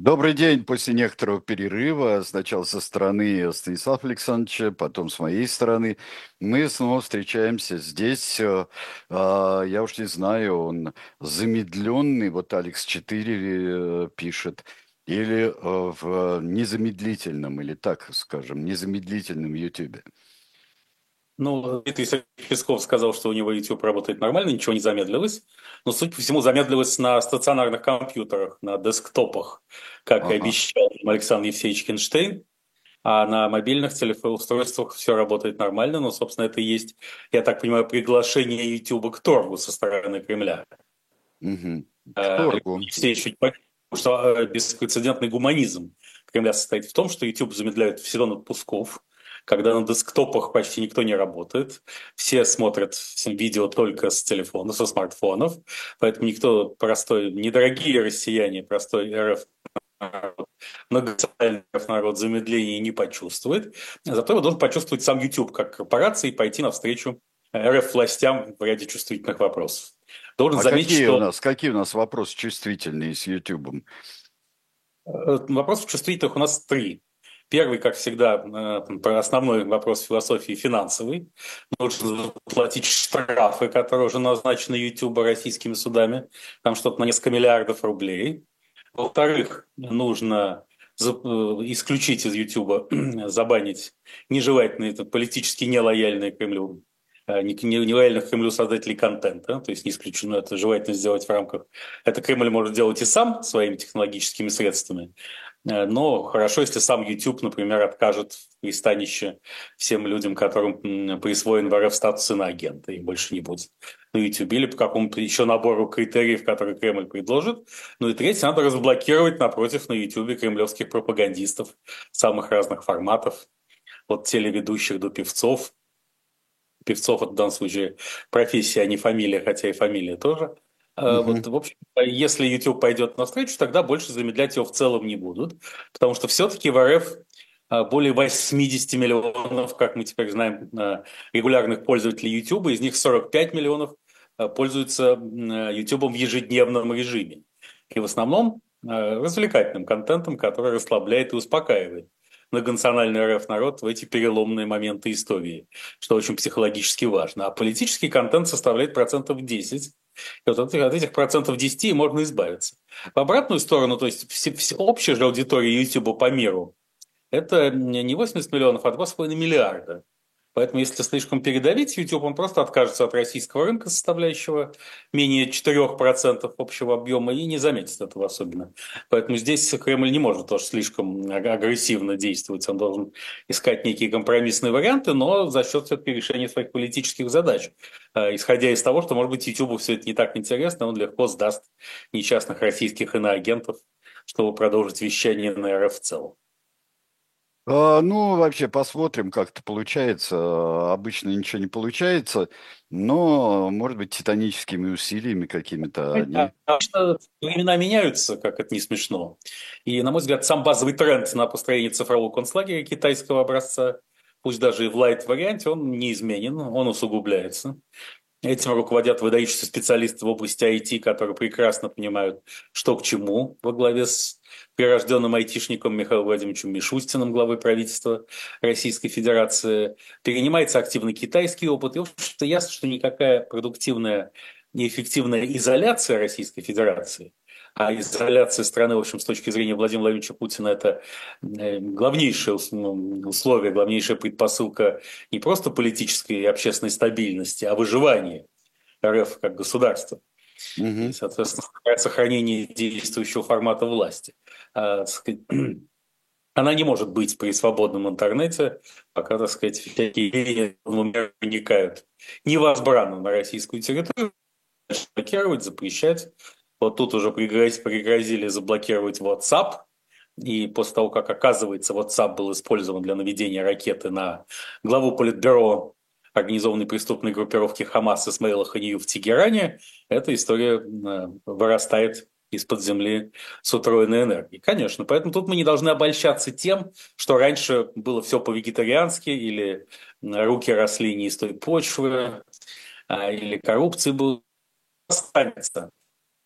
Добрый день. После некоторого перерыва, сначала со стороны Станислава Александровича, потом с моей стороны, мы снова встречаемся здесь. Я уж не знаю, он замедленный, вот Алекс 4 пишет, или в незамедлительном, или так скажем, незамедлительном Ютубе. Ну, Дмитрий Сергеевич Песков сказал, что у него YouTube работает нормально, ничего не замедлилось. Но, судя по всему, замедлилось на стационарных компьютерах, на десктопах, как и Ага. обещал Александр Евсеевич Кинштейн. А на мобильных устройствах все работает нормально. Но, собственно, это и есть, я так понимаю, приглашение YouTube к торгу со стороны Кремля. Мгм. К торгу. Евсеевич чуть подчеркнул, что беспрецедентный гуманизм Кремля состоит в том, что YouTube замедляет в сезон отпусков, когда на десктопах почти никто не работает, все смотрят видео только с телефонов, со смартфонов, поэтому никто простой, недорогие россияне, простой РФ народ, многонациональный РФ народ замедления не почувствует. Зато его должен почувствовать сам YouTube как корпорация и пойти навстречу РФ властям в ряде чувствительных вопросов. Должен А заметить, что какие у нас вопросы чувствительные с Ютубом? вопросов чувствительных у нас три. Первый, как всегда, основной вопрос философии финансовый. Нужно заплатить штрафы, которые уже назначены YouTube российскими судами. Там что-то на несколько миллиардов рублей. Во-вторых, нужно исключить из YouTube, забанить нежелательные, это политически нелояльные Кремлю, нелояльных Кремлю создателей контента. То есть не исключено, это желательно сделать в рамках. Это Кремль может делать и сам своими технологическими средствами. Но хорошо, если сам YouTube, например, откажет в пристанище всем людям, которым присвоен в РФ статус иноагента, и больше не будет на YouTube, или по какому-то еще набору критериев, которые Кремль предложит. Ну и третье, надо разблокировать напротив на YouTube кремлевских пропагандистов самых разных форматов, от телеведущих до певцов. Певцов это в данном случае профессия, а не фамилия, хотя и фамилия тоже. Вот, в общем, если YouTube пойдет навстречу, тогда больше замедлять его в целом не будут, потому что все-таки в РФ более 80 миллионов, как мы теперь знаем, регулярных пользователей YouTube, из них 45 миллионов пользуются YouTube в ежедневном режиме. И в основном развлекательным контентом, который расслабляет и успокаивает многонациональный РФ народ в эти переломные моменты истории, что очень психологически важно. А политический контент составляет процентов 10. И вот от этих процентов 10 можно избавиться. В обратную сторону, то есть общая же аудитория YouTube по миру, это не 80 миллионов, а 2,5 миллиарда. Поэтому, если слишком передавить YouTube, он просто откажется от российского рынка, составляющего менее 4% общего объема, и не заметит этого особенно. Поэтому здесь Кремль не может тоже слишком агрессивно действовать. Он должен искать некие компромиссные варианты, но за счет все-таки решения своих политических задач. Исходя из того, что, может быть, YouTube все это не так интересно, он легко сдаст несчастных российских иноагентов, чтобы продолжить вещание на РФ в целом. Ну, вообще, посмотрим, как это получается. Обычно ничего не получается, но, может быть, титаническими усилиями какими-то они. Конечно, времена меняются, как это не смешно. И, на мой взгляд, сам базовый тренд на построение цифрового концлагеря китайского образца, пусть даже и в лайт-варианте, он неизменен, он усугубляется. Этим руководят выдающиеся специалисты в области IT, которые прекрасно понимают, что к чему, во главе с прирожденным айтишником Михаилом Владимировичем Мишустиным, главой правительства Российской Федерации. Перенимается активно китайский опыт. И, в общем-то, ясно, что никакая продуктивная и эффективная изоляция Российской Федерации, а изоляция страны, в общем, с точки зрения Владимира Владимировича Путина, это главнейшее условие, главнейшая предпосылка не просто политической и общественной стабильности, а выживания РФ как государства. И, Мгм. соответственно, сохранение действующего формата власти. Так сказать, она не может быть при свободном интернете, пока, так сказать, всякие веяния проникают невозбранно на российскую территорию, блокировать, запрещать. Вот тут уже пригрозили заблокировать WhatsApp, и после того, как, оказывается, WhatsApp был использован для наведения ракеты на главу политбюро организованной преступной группировки Хамас Исмаила Ханию в Тегеране, эта история вырастает из-под земли с утроенной энергией. Конечно, поэтому тут мы не должны обольщаться тем, что раньше было все по-вегетариански, или руки росли не из той почвы, или коррупции было. Останется.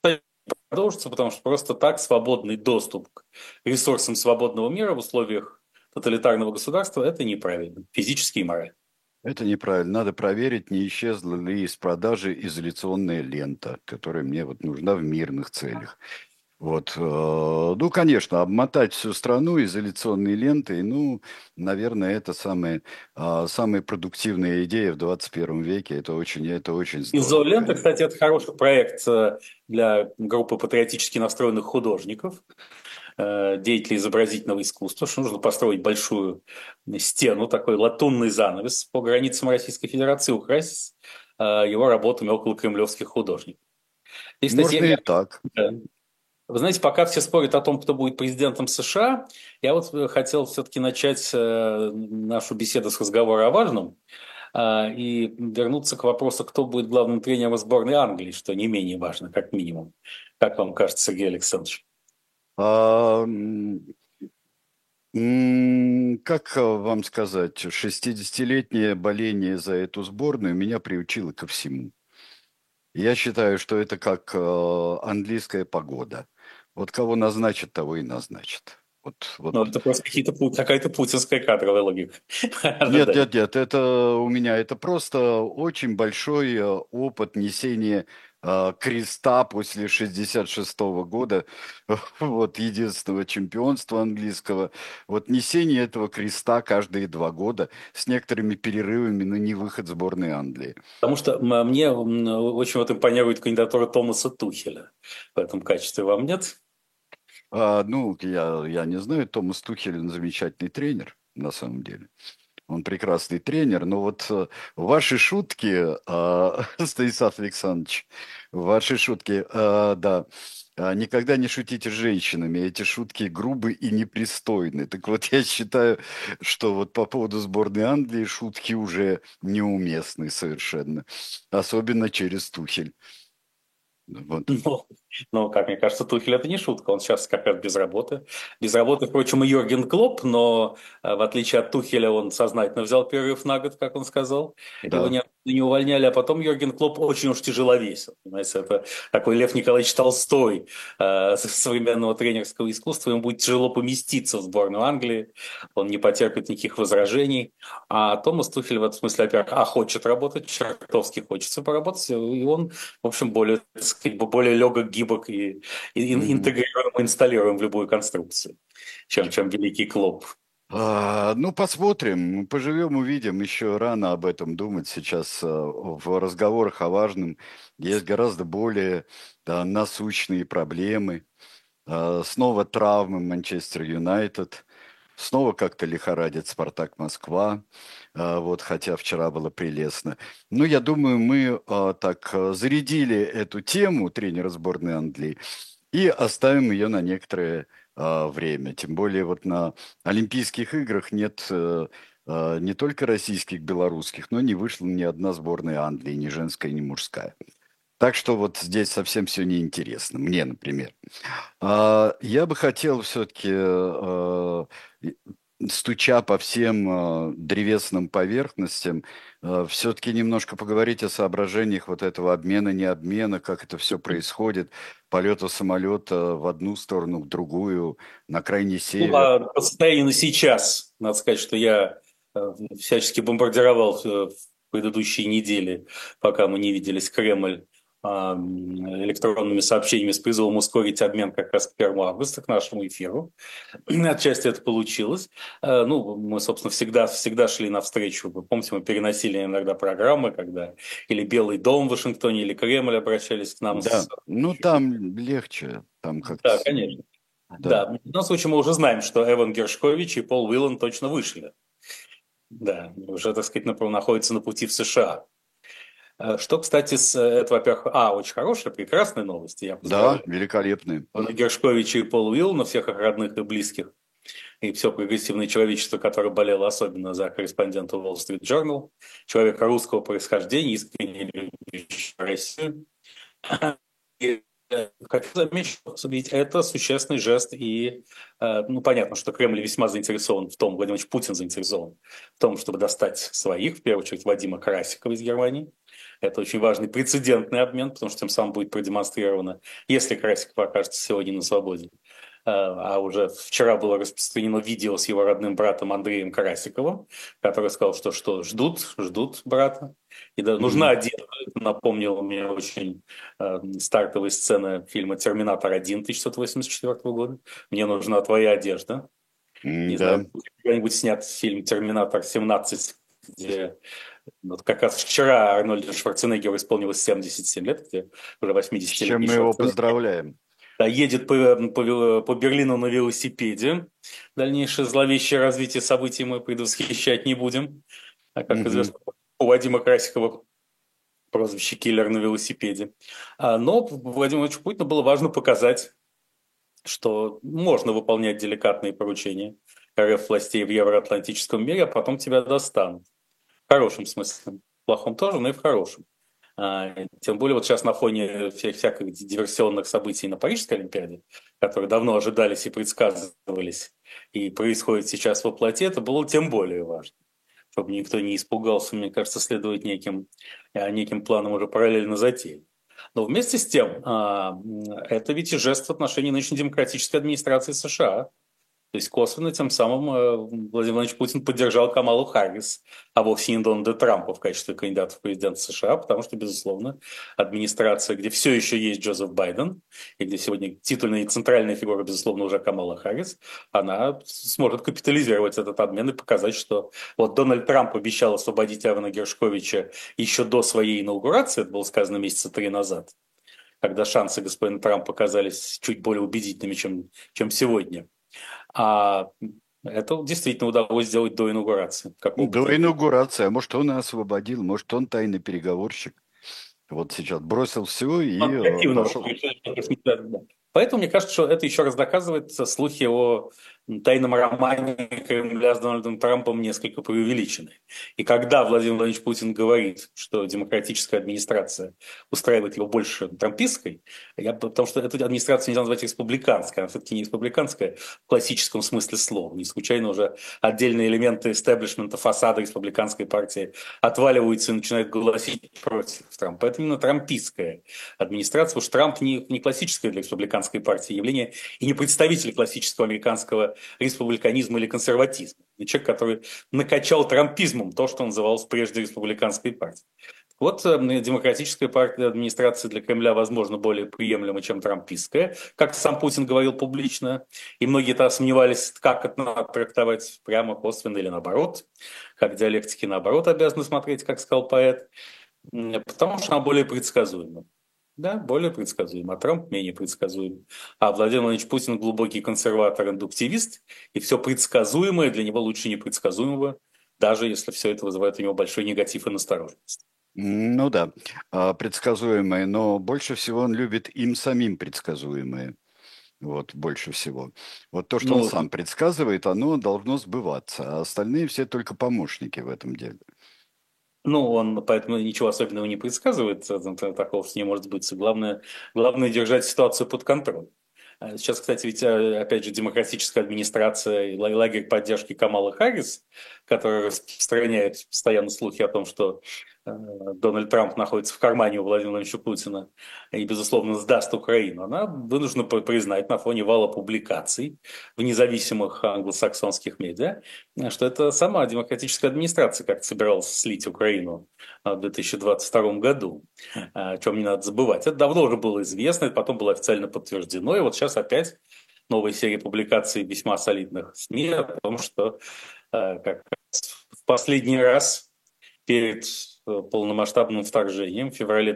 продолжится, потому что просто так свободный доступ к ресурсам свободного мира в условиях тоталитарного государства – это неправильно, физически и морально. Это неправильно. Надо проверить, не исчезла ли из продажи изоляционная лента, которая мне вот нужна в мирных целях. Вот, ну, конечно, обмотать всю страну изоляционной лентой, ну, наверное, это самая продуктивная идея в 21 веке. Это очень здорово, Изолента, конечно. кстати, это хороший проект для группы патриотически настроенных художников, деятелей изобразительного искусства, что нужно построить большую стену, такой латунный занавес по границам Российской Федерации, украсить его работами около кремлевских художников. И, кстати, Можно и так. вы знаете, пока все спорят о том, кто будет президентом США, я вот хотел все-таки начать нашу беседу с разговора о важном и вернуться к вопросу, кто будет главным тренером сборной Англии, что не менее важно, как минимум. Как вам кажется, Сергей Александрович? А, как вам сказать, 60-летнее боление за эту сборную меня приучило ко всему. Я считаю, что это как английская погода. Вот кого назначат, того и назначат. Вот. Ну, это просто какая-то путинская кадровая логика. Нет, Ожидание. нет, нет, это у меня, это просто очень большой опыт несения креста после 66-го года, вот, единственного чемпионства английского, вот, несение этого креста каждые 2 года с некоторыми перерывами на невыход сборной Англии. Потому что мне очень вот импонирует кандидатура Томаса Тухеля в этом качестве. Вам нет? Ну, я не знаю, Томас Тухель он замечательный тренер, на самом деле. Он прекрасный тренер, но вот ваши шутки, Станислав Александрович, ваши шутки, да, никогда не шутите с женщинами, эти шутки грубы и непристойны. Так вот, я считаю, что вот по поводу сборной Англии шутки уже неуместны совершенно, особенно через Тухель. Вот. Ну, ну, как мне кажется, Тухель это не шутка. Он сейчас как раз без работы. Без работы, впрочем, и Йорген Клопп, но в отличие от Тухеля он сознательно взял перерыв на год, как он сказал. Его Да. не увольняли, а потом Йорген Клопп очень уж тяжеловесил. Понимаете, это такой Лев Николаевич Толстой современного тренерского искусства. Ему будет тяжело поместиться в сборную Англии. Он не потерпит никаких возражений. А Томас Тухель в этом смысле, опять, хочет работать, чертовски хочется поработать, и он в общем, более, так сказать, более легок, гибок и Мгм. интегрируем, инсталируем в любую конструкцию, чем великий Клоп. Ну, посмотрим, поживем, увидим. Еще рано об этом думать. Сейчас в разговорах о важном есть гораздо более насущные проблемы. Снова травмы Манчестер Юнайтед. Снова как-то лихорадит Спартак Москва. Вот, хотя вчера было прелестно. Но я думаю, мы так зарядили эту тему тренера сборной Англии и оставим ее на некоторое время. Тем более вот на Олимпийских играх нет не только российских, белорусских, но не вышла ни одна сборная Англии, ни женская, ни мужская. Так что вот здесь совсем все неинтересно. Мне, например. Я бы хотел все-таки, стуча по всем древесным поверхностям, все-таки немножко поговорить о соображениях вот этого обмена, не обмена, как это все происходит, полета самолета в одну сторону, в другую, на крайний Ну, север. по состоянию на сейчас, надо сказать, что я всячески бомбардировал в предыдущие недели, пока мы не виделись, Кремль электронными сообщениями с призывом ускорить обмен как раз к 1 августа, к нашему эфиру. Отчасти это получилось. Ну, мы, собственно, всегда шли навстречу. Вы помните, мы переносили иногда программы, когда или Белый дом в Вашингтоне, или Кремль обращались к нам Да, с... ну там легче, там как-то, Да, конечно. да. Да, в данном случае мы уже знаем, что Эван Гершкович и Пол Уиллан точно вышли. Да, уже, так сказать, находятся на пути в США. Что, кстати, это, во-первых, очень хорошая, прекрасная новость. Я Да, поздравляю великолепные. Эвана Гершковича и Пола Уиллана, всех их родных и близких, и все прогрессивное человечество, которое болело особенно за корреспондента Wall Street Journal, человека русского происхождения, искренне любящего Россию. И хочу заметить, что ведь это существенный жест, и ну, понятно, что Кремль весьма заинтересован в том, Владимир Владимирович Путин заинтересован в том, чтобы достать своих, в первую очередь Вадима Красикова из Германии. Это очень важный прецедентный обмен, потому что тем самым будет продемонстрировано, если Красиков окажется сегодня на свободе. А уже вчера было распространено видео с его родным братом Андреем Красиковым, который сказал, что ждут брата. И да, нужна одежда. Это напомнило мне очень стартовые сцены фильма «Терминатор-1» 1984 года. Мне нужна твоя одежда. Не Да. знаю, когда-нибудь снят фильм «Терминатор-17», где вот как раз вчера Арнольду Шварценеггеру исполнилось 77 лет, где уже С чем 80-летний мы его Шварценеггер поздравляем. да, едет по Берлину на велосипеде. Дальнейшее зловещее развитие событий мы предвосхищать не будем. А как Мгм. известно, у Вадима Красикова прозвище «Киллер на велосипеде». Но Владимиру Владимировичу Путину было важно показать, что можно выполнять деликатные поручения РФ властей в евроатлантическом мире, а потом тебя достанут. В хорошем смысле. В плохом тоже, но и в хорошем. Тем более вот сейчас на фоне всяких диверсионных событий на Парижской Олимпиаде, которые давно ожидались и предсказывались, и происходит сейчас во плоти, это было тем более важно. Чтобы никто не испугался, мне кажется, следовать неким планам уже параллельно затеи. Но вместе с тем, это ведь и жест в отношении нынешней демократической администрации США. То есть косвенно тем самым Владимир Владимирович Путин поддержал Камалу Харрис, а вовсе не Дональда Трампа в качестве кандидата в президенты США, потому что, безусловно, администрация, где все еще есть Джозеф Байден, и где сегодня титульная и центральная фигура, безусловно, уже Камала Харрис, она сможет капитализировать этот обмен и показать, что вот Дональд Трамп обещал освободить Аарона Гершковича еще до своей инаугурации, это было сказано месяца 3 назад, когда шансы господина Трампа оказались чуть более убедительными, чем сегодня. А это действительно удалось сделать до инаугурации. Какого бы то До ни было. инаугурации. А может, он и освободил, может, он тайный переговорщик. Вот сейчас бросил все и Активно. пошел. Поэтому мне кажется, что это еще раз доказывает слухи о тайном романе Кремля с Дональдом Трампом несколько преувеличены. И когда Владимир Владимирович Путин говорит, что демократическая администрация устраивает его больше трампистской, потому что эту администрацию нельзя назвать республиканской, она все-таки не республиканская в классическом смысле слова. Не случайно уже отдельные элементы истеблишмента, фасада республиканской партии отваливаются и начинают голосить против Трампа. Это именно трампистская администрация, потому что Трамп не классическое для республиканской партии явление и не представитель классического американского республиканизма или консерватизма. И человек, который накачал трампизмом то, что называлось прежде республиканской партией. Вот демократическая партия администрации для Кремля, возможно, более приемлема, чем трампистская, как сам Путин говорил публично, и многие-то сомневались, как это надо трактовать, прямо, косвенно или наоборот, как диалектики наоборот обязаны смотреть, как сказал поэт, потому что она более предсказуема. Да, более предсказуем, а Трамп менее предсказуем. А Владимир Владимирович Путин глубокий консерватор-индуктивист, и все предсказуемое для него лучше непредсказуемого, даже если все это вызывает у него большой негатив и настороженность. Ну да, предсказуемое, но больше всего он любит им самим предсказуемое. Вот, больше всего. Вот то, что он Ну, сам предсказывает, оно должно сбываться, а остальные все только помощники в этом деле. ну, он поэтому ничего особенного не предсказывает, такого с ним может быть. Главное держать ситуацию под контролем. Сейчас, кстати, ведь опять же демократическая администрация и лагерь поддержки Камала Харрис, который распространяет постоянно слухи о том, что Дональд Трамп находится в кармане у Владимира Владимировича Путина и, безусловно, сдаст Украину, она вынуждена признать на фоне вала публикаций в независимых англосаксонских медиа, что это сама демократическая администрация как-то собиралась слить Украину в 2022 году, о чем не надо забывать. Это давно уже было известно, это потом было официально подтверждено, и вот сейчас опять новая серия публикаций весьма солидных СМИ о том, что как раз в последний раз перед полномасштабным вторжением в феврале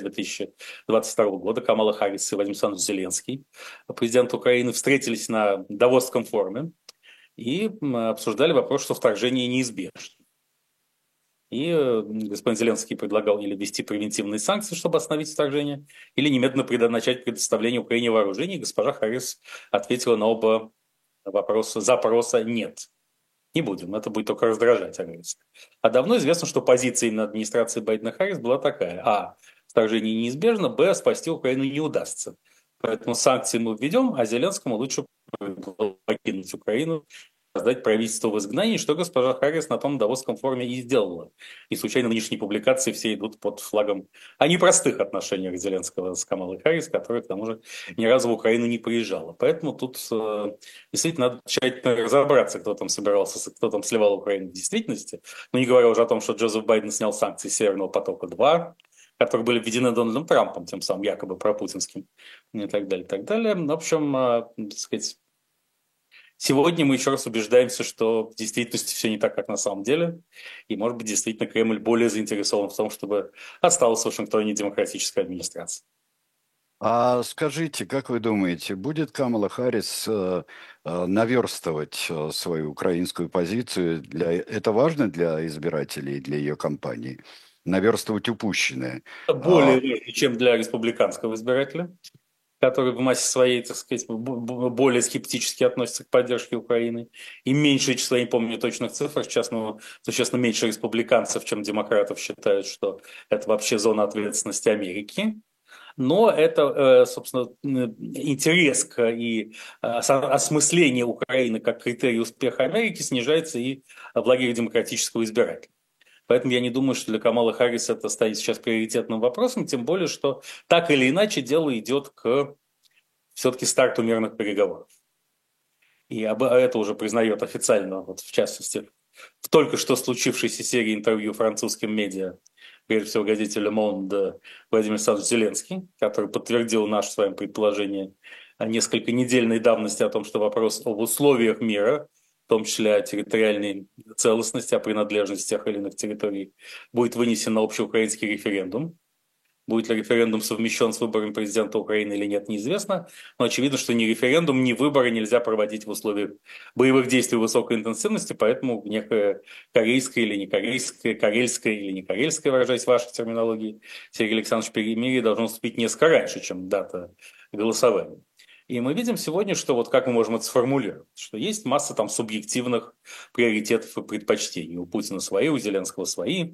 2022 года Камала Харрис и Владимир Александрович Зеленский, президент Украины, встретились на Давосском форуме и обсуждали вопрос, что вторжение неизбежно. И господин Зеленский предлагал или ввести превентивные санкции, чтобы остановить вторжение, или немедленно начать предоставление Украине вооружений. Госпожа Харрис ответила на оба запроса «нет». Не будем, это будет только раздражать агрессора. А давно известно, что позиция именно администрации Байдена Харрис была такая. А. Вторжение неизбежно. Б. Спасти Украину не удастся. Поэтому санкции мы введем, а Зеленскому лучше покинуть Украину создать правительство в изгнании, что госпожа Харрис на том Давосском форуме и сделала. И случайно нынешние публикации все идут под флагом о непростых отношениях Зеленского с Камалой Харрис, которая, к тому же, ни разу в Украину не приезжала. Поэтому тут действительно надо тщательно разобраться, кто там собирался, кто там сливал Украину в действительности. Ну, не говоря уже о том, что Джозеф Байден снял санкции Северного потока-2, которые были введены Дональдом Трампом, тем самым якобы пропутинским, и так далее, и так далее. В общем, так сказать, сегодня мы еще раз убеждаемся, что в действительности все не так, как на самом деле. И, может быть, действительно Кремль более заинтересован в том, чтобы осталась в Вашингтоне демократическая администрация. А скажите, как вы думаете, будет Камала Харрис наверстывать свою украинскую позицию? Это важно для избирателей, для ее кампании? Наверстывать упущенное? Более важно, чем для республиканского избирателя, который в массе своей, так сказать, более скептически относится к поддержке Украины. И меньшее число, я не помню точных цифр, сейчас, но существенно меньше республиканцев, чем демократов, считают, что это вообще зона ответственности Америки. Но это, собственно, интерес и осмысление Украины как критерий успеха Америки снижается и в лагере демократического избирателя. Поэтому я не думаю, что для Камалы Харрис это станет сейчас приоритетным вопросом, тем более, что так или иначе дело идет к все-таки старту мирных переговоров. И это уже признает официально, вот в частности, в только что случившейся серии интервью французским медиа, прежде всего газете «Le Monde», Владимир Александрович Зеленский, который подтвердил наше с вами предположение о несколько недельной давности о том, что вопрос об условиях мира, в том числе о территориальной целостности, о принадлежности тех или иных территорий, будет вынесен на общеукраинский референдум. Будет ли референдум совмещен с выборами президента Украины или нет, неизвестно. Но очевидно, что ни референдум, ни выборы нельзя проводить в условиях боевых действий высокой интенсивности, поэтому некое корейское или не корейское, карельское или не карельское, выражаясь в вашей терминологии, Сергей Александрович, перемирие должно вступить несколько раньше, чем дата голосования. И мы видим сегодня, что вот как мы можем это сформулировать, что есть масса там субъективных приоритетов и предпочтений. У Путина свои, у Зеленского свои,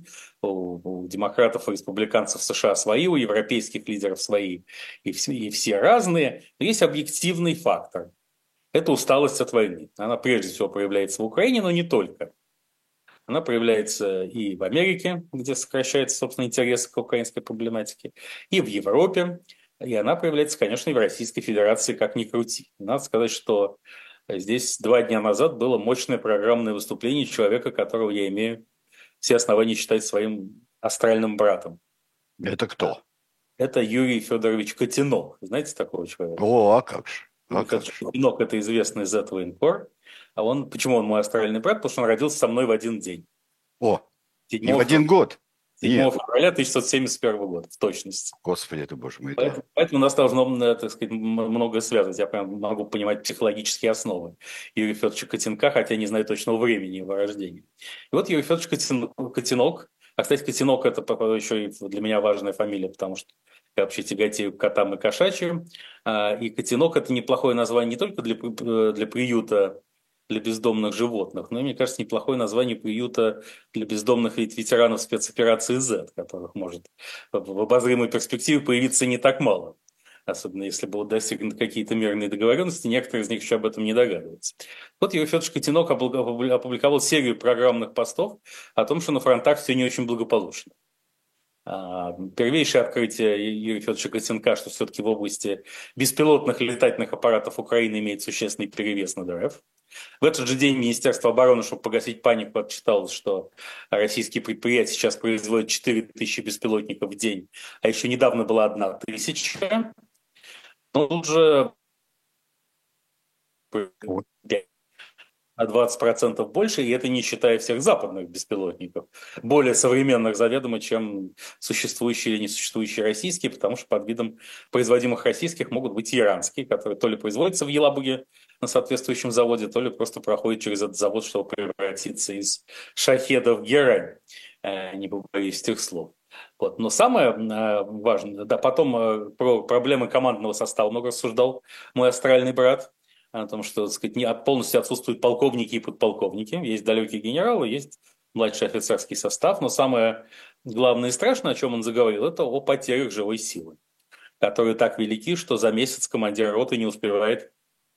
у демократов и республиканцев США свои, у европейских лидеров свои, и все разные. Но есть объективный фактор. Это усталость от войны. Она прежде всего проявляется в Украине, но не только. Она проявляется и в Америке, где сокращается, собственно, интерес к украинской проблематике, и в Европе, и она проявляется, конечно, и в Российской Федерации, как ни крути. Надо сказать, что здесь 2 дня назад было мощное программное выступление человека, которого я имею все основания считать своим астральным братом. Это кто? Это Юрий Федорович Котенок. Знаете такого человека? О, а как же? А Юрий как Федорович же? Котенок – это известный Z-военкор. А он, почему он мой астральный брат? Потому что он родился со мной в один день. О, не в 7 один год. 7 Нет, февраля 1971 года, в точности. Господи, это боже мой, да. Поэтому нас должно, так сказать, многое связывать. Я прям могу понимать психологические основы Юрия Федоровича Котенка, хотя не знаю точного времени его рождения. И вот Юрий Федорович Котенок, а, кстати, Котенок – это еще и для меня важная фамилия, потому что я вообще тяготею к котам и кошачьим. И Котенок – это неплохое название не только для приюта для бездомных животных, но, мне кажется, неплохое название приюта для бездомных ветеранов спецоперации Z, которых может в обозримой перспективе появиться не так мало. Особенно если будут достигнуты какие-то мирные договоренности, некоторые из них еще об этом не догадываются. Вот Юрий Федорович Котенок опубликовал серию программных постов о том, что на фронтах все не очень благополучно. Первейшее открытие Юрия Федоровича Котенка, что все-таки в области беспилотных летательных аппаратов Украины имеет существенный перевес над РФ. В этот же день Министерство обороны, чтобы погасить панику, отчиталось, что российские предприятия сейчас производят 4000 беспилотников в день, а еще недавно была 1000. Но тут же Вот. на 20% больше, и это не считая всех западных беспилотников, более современных заведомо, чем существующие или несуществующие российские, потому что под видом производимых российских могут быть и иранские, которые то ли производятся в Елабуге на соответствующем заводе, то ли просто проходят через этот завод, чтобы превратиться из шахеда в герань, не побоюсь этих слов. Вот. Но самое важное, да, потом про проблемы командного состава много рассуждал мой астральный брат, о том, что, так сказать, полностью отсутствуют полковники и подполковники. Есть далекие генералы, есть младший офицерский состав. Но самое главное и страшное, о чем он заговорил, это о потерях живой силы, которые так велики, что за месяц командир роты не успевает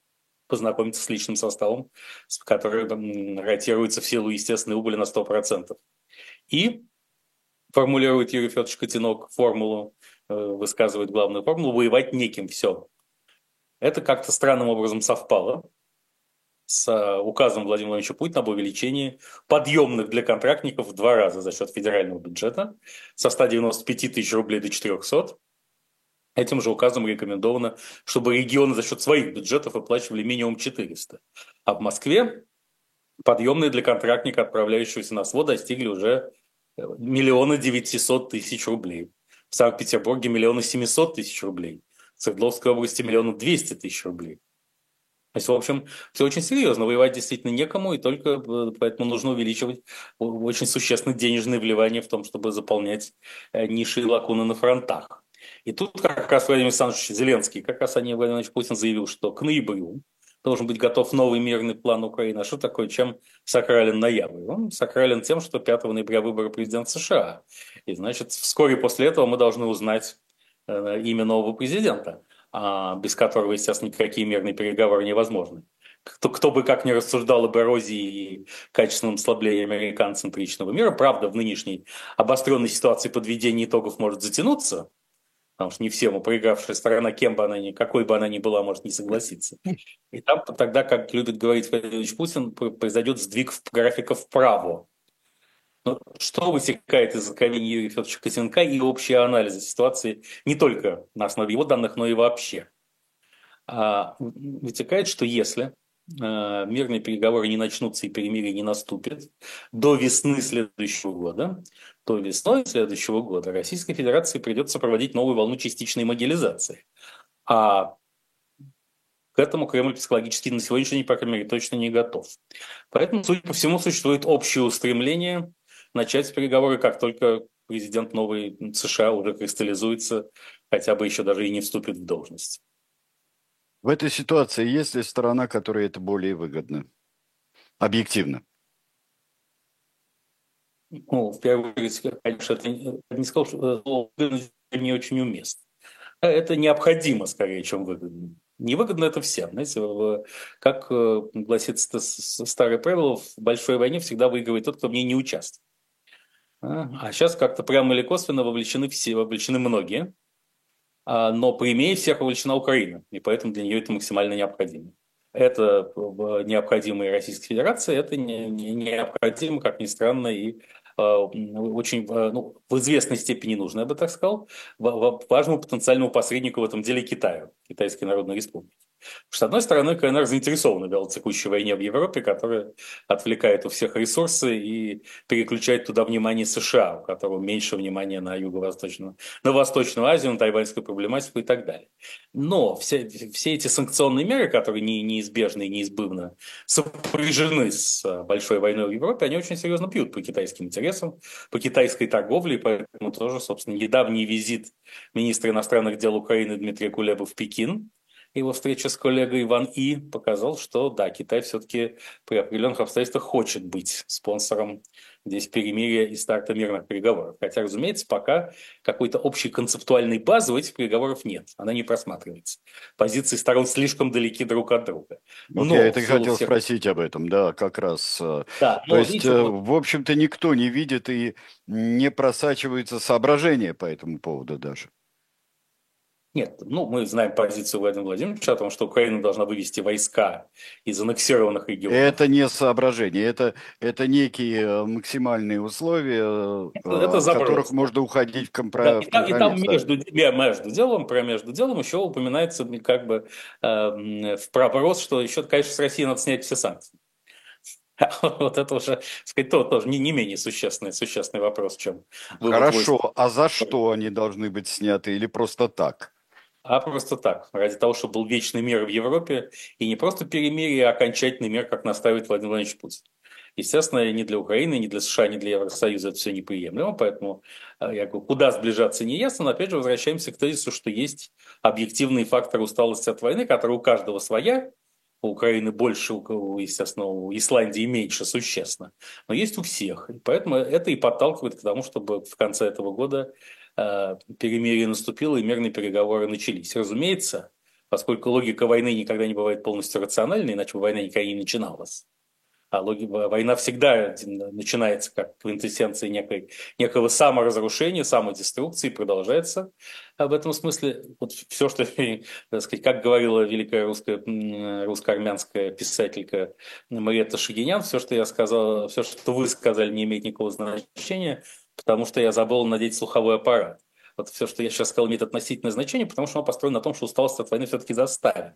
познакомиться с личным составом, который ротируется в силу естественной убыли на 100%. И формулирует Юрий Федорович Котенок формулу, высказывает главную формулу: воевать неким, все. Это как-то странным образом совпало с указом Владимира Владимировича Путина об увеличении подъемных для контрактников в 2 раза за счет федерального бюджета со 195 тысяч рублей до 400. Этим же указом рекомендовано, чтобы регионы за счет своих бюджетов выплачивали минимум 400. А в Москве подъемные для контрактника, отправляющегося на СВО, достигли уже 1 900 000 рублей. В Санкт-Петербурге 1 700 000 рублей. В Свердловской области 1 200 000 рублей. То есть, в общем, все очень серьезно. Воевать действительно некому, и только поэтому нужно увеличивать очень существенно денежные вливания в том, чтобы заполнять ниши и лакуны на фронтах. И тут как раз Владимир Александрович Зеленский, как раз Владимир Владимирович Путин заявил, что к ноябрю должен быть готов новый мирный план Украины. А что такое, чем сакрален ноябрь? Он сакрален тем, что 5 ноября выборы президента США. И, значит, вскоре после этого мы должны узнать имя нового президента, без которого, естественно, никакие мирные переговоры невозможны. Кто бы как ни рассуждал об эрозии и качественном ослаблении американцентричного мира, правда, в нынешней обостренной ситуации подведение итогов может затянуться, потому что не всем проигравшая сторона, кем бы она ни, какой бы она ни была, может не согласиться. И там тогда, как любит говорить Владимир Путин, произойдет сдвиг графика вправо. Но что вытекает из откровений Юрия Федоровича Котенка и общего анализа ситуации не только на основе его данных, но и вообще? Вытекает, что если мирные переговоры не начнутся и перемирие не наступит до весны следующего года, то весной следующего года Российской Федерации придется проводить новую волну частичной могилизации. А к этому Кремль психологически на сегодняшний день, по крайней мере, точно не готов. Поэтому, судя по всему, существует общее устремление начать переговоры, как только президент новый США уже кристаллизуется, хотя бы еще даже и не вступит в должность. В этой ситуации есть ли сторона, которой это более выгодно? Объективно. Ну, в первую очередь, конечно, это не сказал, что не очень уместно. Это необходимо, скорее, чем выгодно. Невыгодно это всем. Знаете, как гласит старое правило, в большой войне всегда выигрывает тот, кто в ней не участвует. А сейчас как-то прямо или косвенно вовлечены все, вовлечены многие. Но прямее всех вовлечена Украина, и поэтому для нее это максимально необходимо. Это необходимо и Российской Федерации, это необходимо, как ни странно, и очень в известной степени нужно, я бы так сказал, важному потенциальному посреднику в этом деле Китаю, Китайской Народной Республики. С одной стороны, КНР заинтересована в текущей войне в Европе, которая отвлекает у всех ресурсы и переключает туда внимание США, у которого меньше внимания на Юго-Восточную, на Восточную Азию, на тайваньскую проблематику и так далее. Но все эти санкционные меры, которые неизбежно и неизбывно сопряжены с большой войной в Европе, они очень серьезно бьют по китайским интересам, по китайской торговле, и поэтому тоже, собственно, недавний визит министра иностранных дел Украины Дмитрия Кулеба в Пекин, его встреча с коллегой Ван И показал, что да, Китай все-таки при определенных обстоятельствах хочет быть спонсором здесь перемирия и старта мирных переговоров. Хотя, разумеется, пока какой-то общей концептуальной базы в этих переговорах нет. Она не просматривается. Позиции сторон слишком далеки друг от друга. Вот я Но это в силу хотел всех... спросить об этом, да, как раз. Да, То но есть, видите, вот в общем-то, никто не видит и не просачиваются соображения по этому поводу даже. нет, мы знаем позицию Владимира Владимировича о том, что Украина должна вывести войска из аннексированных регионов. Это не соображение, это некие максимальные условия, Это от которых заброс. можно уходить Да, в и там компромисс, да. между делом еще упоминается как бы в вопрос, что еще, конечно, с России надо снять все санкции. Вот это уже, так сказать, тоже не менее существенный вопрос, чем вывод войск. Хорошо, а за что они должны быть сняты или просто так? А просто так, ради того, чтобы был вечный мир в Европе, и не просто перемирие, а окончательный мир, как настаивает Владимир Владимирович Путин. Естественно, ни для Украины, ни для США, ни для Евросоюза это все неприемлемо, поэтому я говорю, куда сближаться не ясно, но опять же возвращаемся к тезису, что есть объективные факторы усталости от войны, которые у каждого своя, у Украины больше, естественно, у Исландии меньше существенно, но есть у всех. И поэтому это и подталкивает к тому, чтобы в конце этого года перемирие наступило и мирные переговоры начались. Разумеется, поскольку логика войны никогда не бывает полностью рациональной, иначе бы война никогда не начиналась. А война всегда начинается как квинтэссенция некого саморазрушения, самодеструкции, продолжается. В этом смысле вот все, что, так сказать, как говорила великая русско-армянская писателька Мариэтта Шагинян, все, что я сказал, все, что вы сказали, не имеет никакого значения, потому что я забыл надеть слуховой аппарат. Вот все, что я сейчас сказал, имеет относительное значение, потому что оно построено на том, что усталость от войны все-таки заставит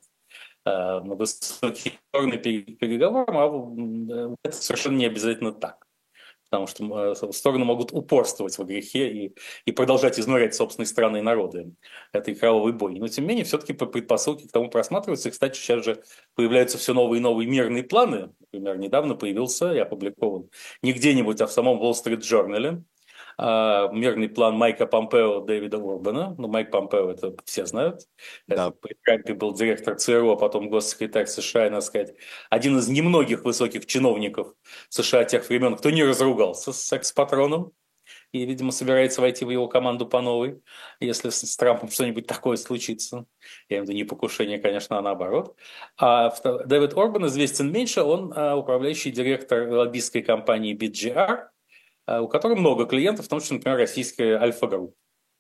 на высокие стороны переговорам, это совершенно не обязательно так. Потому что стороны могут упорствовать во грехе и продолжать изнурять собственные страны и народы этой кровавой бойни. Но, тем не менее, все-таки предпосылки к тому просматриваются. И, кстати, сейчас же появляются все новые и новые мирные планы. Например, недавно появился и опубликован не где-нибудь, а в самом Wall Street Journal мирный план Майка Помпео, Дэвида Урбана. Ну, Майк Помпео, это все знают. Это Да. при Трампе был директор ЦРУ, а потом госсекретарь США, и, надо сказать, один из немногих высоких чиновников США тех времен, кто не разругался с секс-патроном и, видимо, собирается войти в его команду по новой, если с Трампом что-нибудь такое случится. Я имею в виду не покушение, конечно, а наоборот. Дэвид Орбан известен меньше, он управляющий директор лоббистской компании BGR, у которой много клиентов, в том числе, например, российская Альфа-Групп,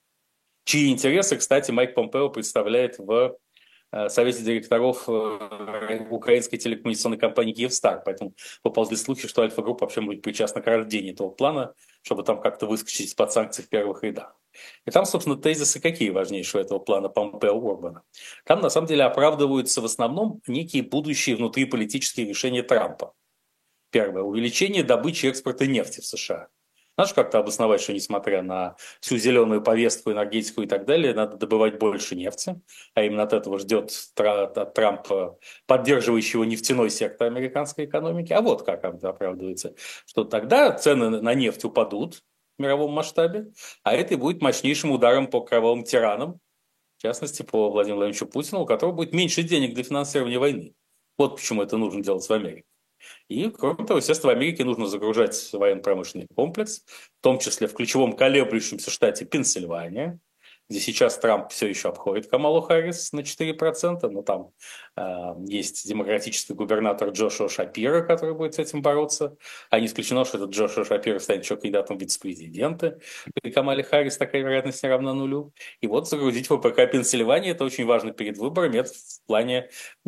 чьи интересы, кстати, Майк Помпео представляет в совете директоров украинской телекоммуникационной компании «Киевстар». Поэтому поползли слухи, что Альфа-Групп вообще будет причастна к рождению этого плана, чтобы там как-то выскочить из-под санкций в первых рядах. И там, собственно, тезисы какие важнейшие этого плана Помпео-Орбана? Там, на самом деле, оправдываются в основном некие будущие внутриполитические решения Трампа. Первое. Увеличение добычи и экспорта нефти в США. Надо как-то обосновать, что несмотря на всю зеленую повестку, энергетику и так далее, надо добывать больше нефти. А именно от этого ждет от Трампа, поддерживающего нефтяной сектор американской экономики. А вот как оправдывается, что тогда цены на нефть упадут в мировом масштабе, а это и будет мощнейшим ударом по кровавым тиранам, в частности, по Владимиру Владимировичу Путину, у которого будет меньше денег для финансирования войны. Вот почему это нужно делать в Америке. И, кроме того, естественно, в Америке нужно загружать военно-промышленный комплекс, в том числе в ключевом колеблющемся штате Пенсильвания, где сейчас Трамп все еще обходит Камалу Харрис на 4%, но там есть демократический губернатор Джошуа Шапиро, который будет с этим бороться. А не исключено, что этот Джошуа Шапиро станет еще кандидатом в вице-президенты. При Камале Харрис такая вероятность не равна нулю. И вот загрузить ВПК Пенсильвании – это очень важно перед выборами. Это в плане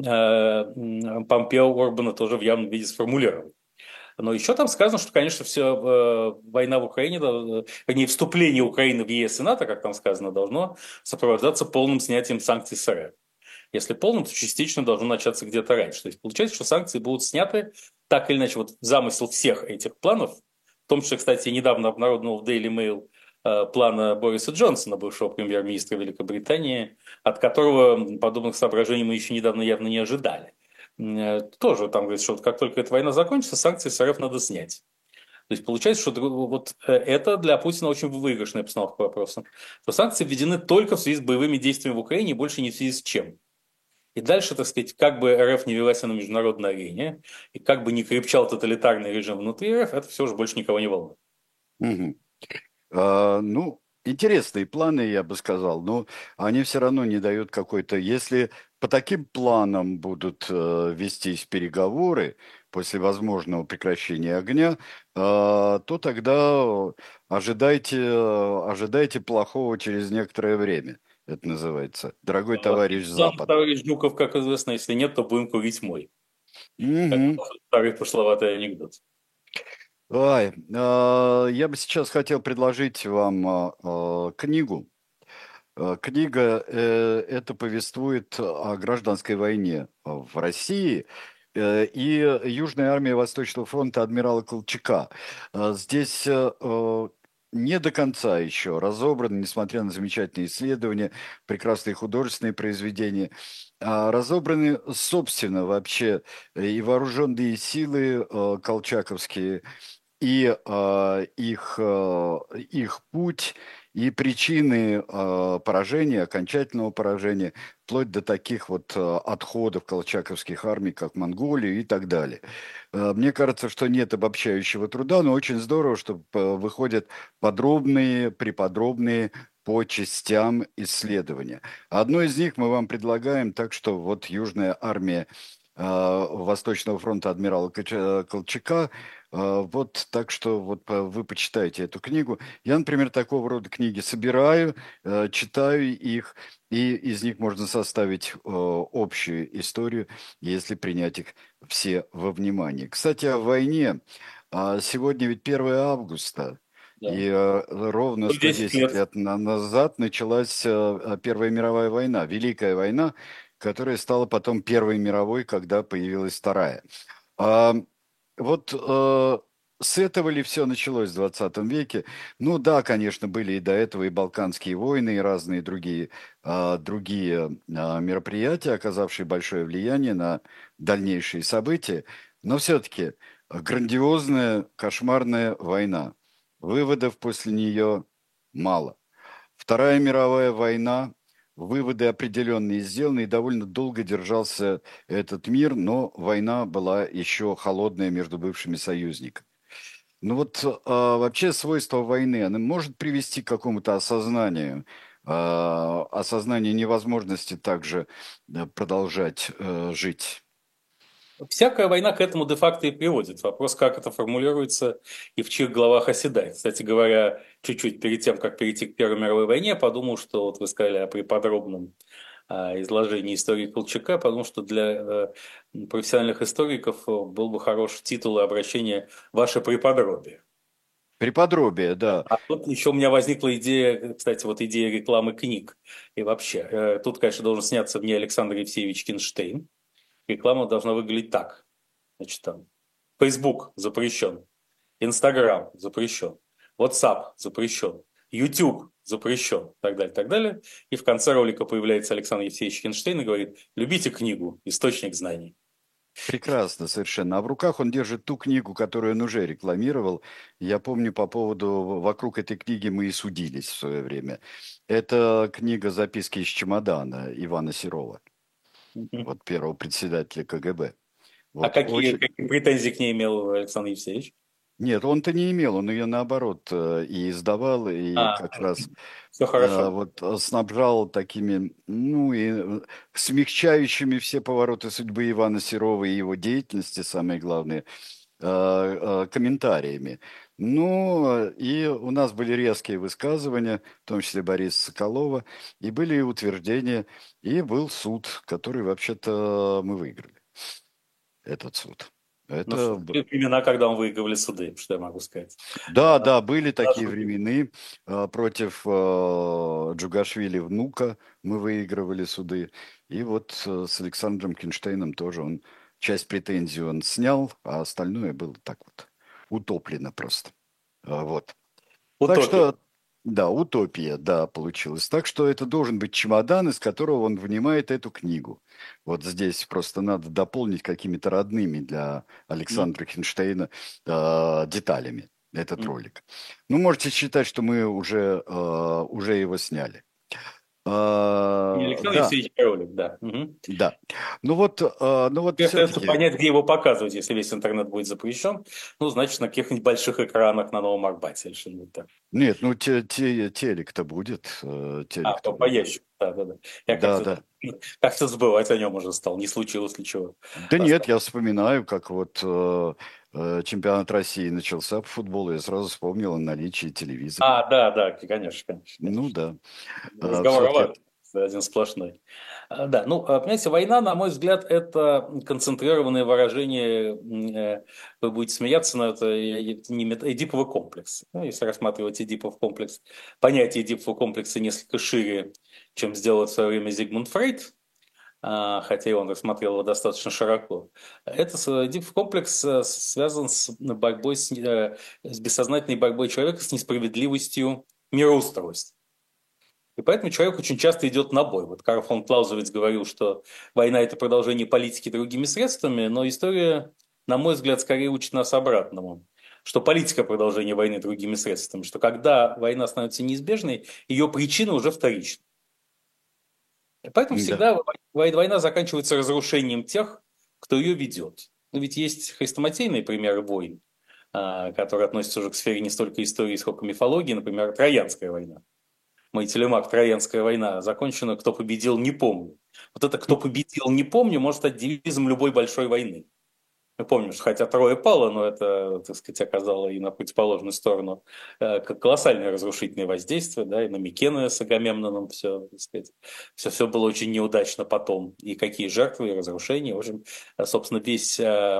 Помпео Орбана тоже в явном виде сформулирован. Но еще там сказано, что, конечно, все война в Украине, вернее, вступление Украины в ЕС и НАТО, как там сказано, должно сопровождаться полным снятием санкций с РФ. Если полным, то частично должно начаться где-то раньше. То есть получается, что санкции будут сняты так или иначе. Вот замысел всех этих планов, в том числе, кстати, недавно обнародованного в Daily Mail плана Бориса Джонсона, бывшего премьер-министра Великобритании, от которого подобных соображений мы еще недавно явно не ожидали. Тоже там говорится, что вот как только эта война закончится, санкции с РФ надо снять. То есть получается, что вот это для Путина очень выигрышная постановка вопроса. Что санкции введены только в связи с боевыми действиями в Украине и больше не в связи с чем. И дальше, так сказать, как бы РФ не велась на международной арене, и как бы не крепчал тоталитарный режим внутри РФ, это все же больше никого не волнует. Мгм. Ну, интересные планы, я бы сказал, но они все равно не дают какой-то... Если по таким планам будут вестись переговоры после возможного прекращения огня, то тогда ожидайте плохого через некоторое время. Это называется. Дорогой товарищ Запад. Товарищ Жуков, как известно, если нет, то будем курить мой. Как Мгм. старый пошловатый анекдот. Ой, я бы сейчас хотел предложить вам книгу. Книга это повествует о гражданской войне в России и Южной армии Восточного фронта адмирала Колчака. Здесь не до конца еще разобрано, несмотря на замечательные исследования, прекрасные художественные произведения, разобраны, собственно, вообще и вооруженные силы колчаковские, и их путь, и причины поражения, окончательного поражения, вплоть до таких вот отходов колчаковских армий, как Монголию и так далее. Мне кажется, что нет обобщающего труда, но очень здорово, что выходят подробные, преподробные по частям исследования. Одну из них мы вам предлагаем, так что вот Южная армия Восточного фронта адмирала Колчака. Вот так что вот вы почитайте эту книгу. Я, например, такого рода книги собираю, читаю их, и из них можно составить общую историю, если принять их все во внимание. Кстати, о войне. Сегодня ведь 1 августа. Да. И ровно 10 110 лет. лет назад началась Первая мировая война, Великая война, которая стала потом Первой мировой, когда появилась Вторая. А, вот с этого ли все началось в 20 веке? Ну да, конечно, были и до этого и Балканские войны, и разные другие мероприятия, оказавшие большое влияние на дальнейшие события. Но все-таки грандиозная, кошмарная война. Выводов после нее мало. Вторая мировая война, выводы определенные сделаны, и довольно долго держался этот мир, но война была еще холодная между бывшими союзниками. Ну вот вообще свойство войны, она может привести к какому-то осознанию невозможности также продолжать жить. Всякая война к этому де-факто и приводит. Вопрос, как это формулируется и в чьих головах оседает. Кстати говоря, чуть-чуть перед тем, как перейти к Первой мировой войне, я подумал, что вот вы сказали о преподробном изложении истории Колчака, потому что для профессиональных историков был бы хороший титул и обращение «Ваше преподробие». Преподробие, да. А тут еще у меня возникла идея, кстати, вот идея рекламы книг. И вообще, тут, конечно, должен сняться мне Александр Евсеевич Кинштейн. Реклама должна выглядеть так. Значит, там Facebook запрещен, Instagram запрещен, WhatsApp запрещен, YouTube запрещен, и так далее, и так далее. И в конце ролика появляется Александр Евсеевич Хинштейн и говорит: любите книгу, источник знаний. Прекрасно, совершенно. А в руках он держит ту книгу, которую он уже рекламировал. Я помню по поводу, вокруг этой книги мы и судились в свое время. Это книга «Записки из чемодана» Ивана Серова, вот первого председателя КГБ. А Вот какие, очень... какие претензии к ней имел Александр Евсеевич? Нет, он-то не имел, он ее наоборот и издавал, и А, как раз все хорошо. снабжал такими, ну, и смягчающими все повороты судьбы Ивана Серова и его деятельности, самое главное, комментариями. Ну, и у нас были резкие высказывания, в том числе Бориса Соколова, и были утверждения, и был суд, который, вообще-то, мы выиграли, этот суд. Ну что, Это были времена, когда он выигрывали суды, что я могу сказать. Да, да, были такие Даже времена. Против Джугашвили внука мы выигрывали суды. И вот с Александром Кинштейном тоже он часть претензий он снял, а остальное было так вот утоплено просто. Вот. Так утопия. что, да, утопия, да, получилось. Так что это должен быть чемодан, из которого он вынимает эту книгу. Вот здесь просто надо дополнить какими-то родными для Александра Хинштейна деталями этот ролик. Ну, можете считать, что мы уже его сняли. Александр Да, Евсеевич Ролик, да. Мгм. да. Ну вот Теперь остается все-таки, понять, где его показывать, если весь интернет будет запрещен. Ну, значит, на каких-нибудь больших экранах на Новом Арбате или что-нибудь так. нет, ну телек-то будет, А, телек-то по будет. ящику, да-да-да. Я Да, как-то да. как-то забывать о нем уже стал, не случилось ли чего. Да нет, Осталось. я вспоминаю, как вот чемпионат России начался по футболу, я сразу вспомнил о наличии телевизора. А, да, да, конечно, конечно, Ну конечно. да, Разговор о все-таки, важном, один сплошной. Да, ну, понимаете, война, на мой взгляд, это концентрированное выражение, вы будете смеяться, но это не Эдиповый комплекс. Ну, если рассматривать Эдипов комплекс, понятие Эдипового комплекса несколько шире, чем сделал в свое время Зигмунд Фрейд, хотя и он рассмотрел его достаточно широко. Эдипов комплекс связан с борьбой, с бессознательной борьбой человека с несправедливостью мироустройства. И поэтому человек очень часто идет на бой. Вот Карл фон Клаузевиц говорил, что война – это продолжение политики другими средствами, но история, на мой взгляд, скорее учит нас обратному, что политика – продолжение войны другими средствами, что когда война становится неизбежной, ее причина уже вторична. И поэтому да, всегда война заканчивается разрушением тех, кто ее ведет. Но ведь есть хрестоматийные примеры войн, которые относятся уже к сфере не столько истории, сколько мифологии, например, Троянская война. мой телемак «Троянская война» закончена «Кто победил, не помню». Вот это «Кто победил, не помню» может стать девизом любой большой войны. Мы помним, что хотя Троя пала, но это, так сказать, оказало и на противоположную сторону колоссальное разрушительное воздействие, да, и на Микены с Агамемноном все, так сказать, все было очень неудачно потом. И какие жертвы, и разрушения. В общем, собственно, весь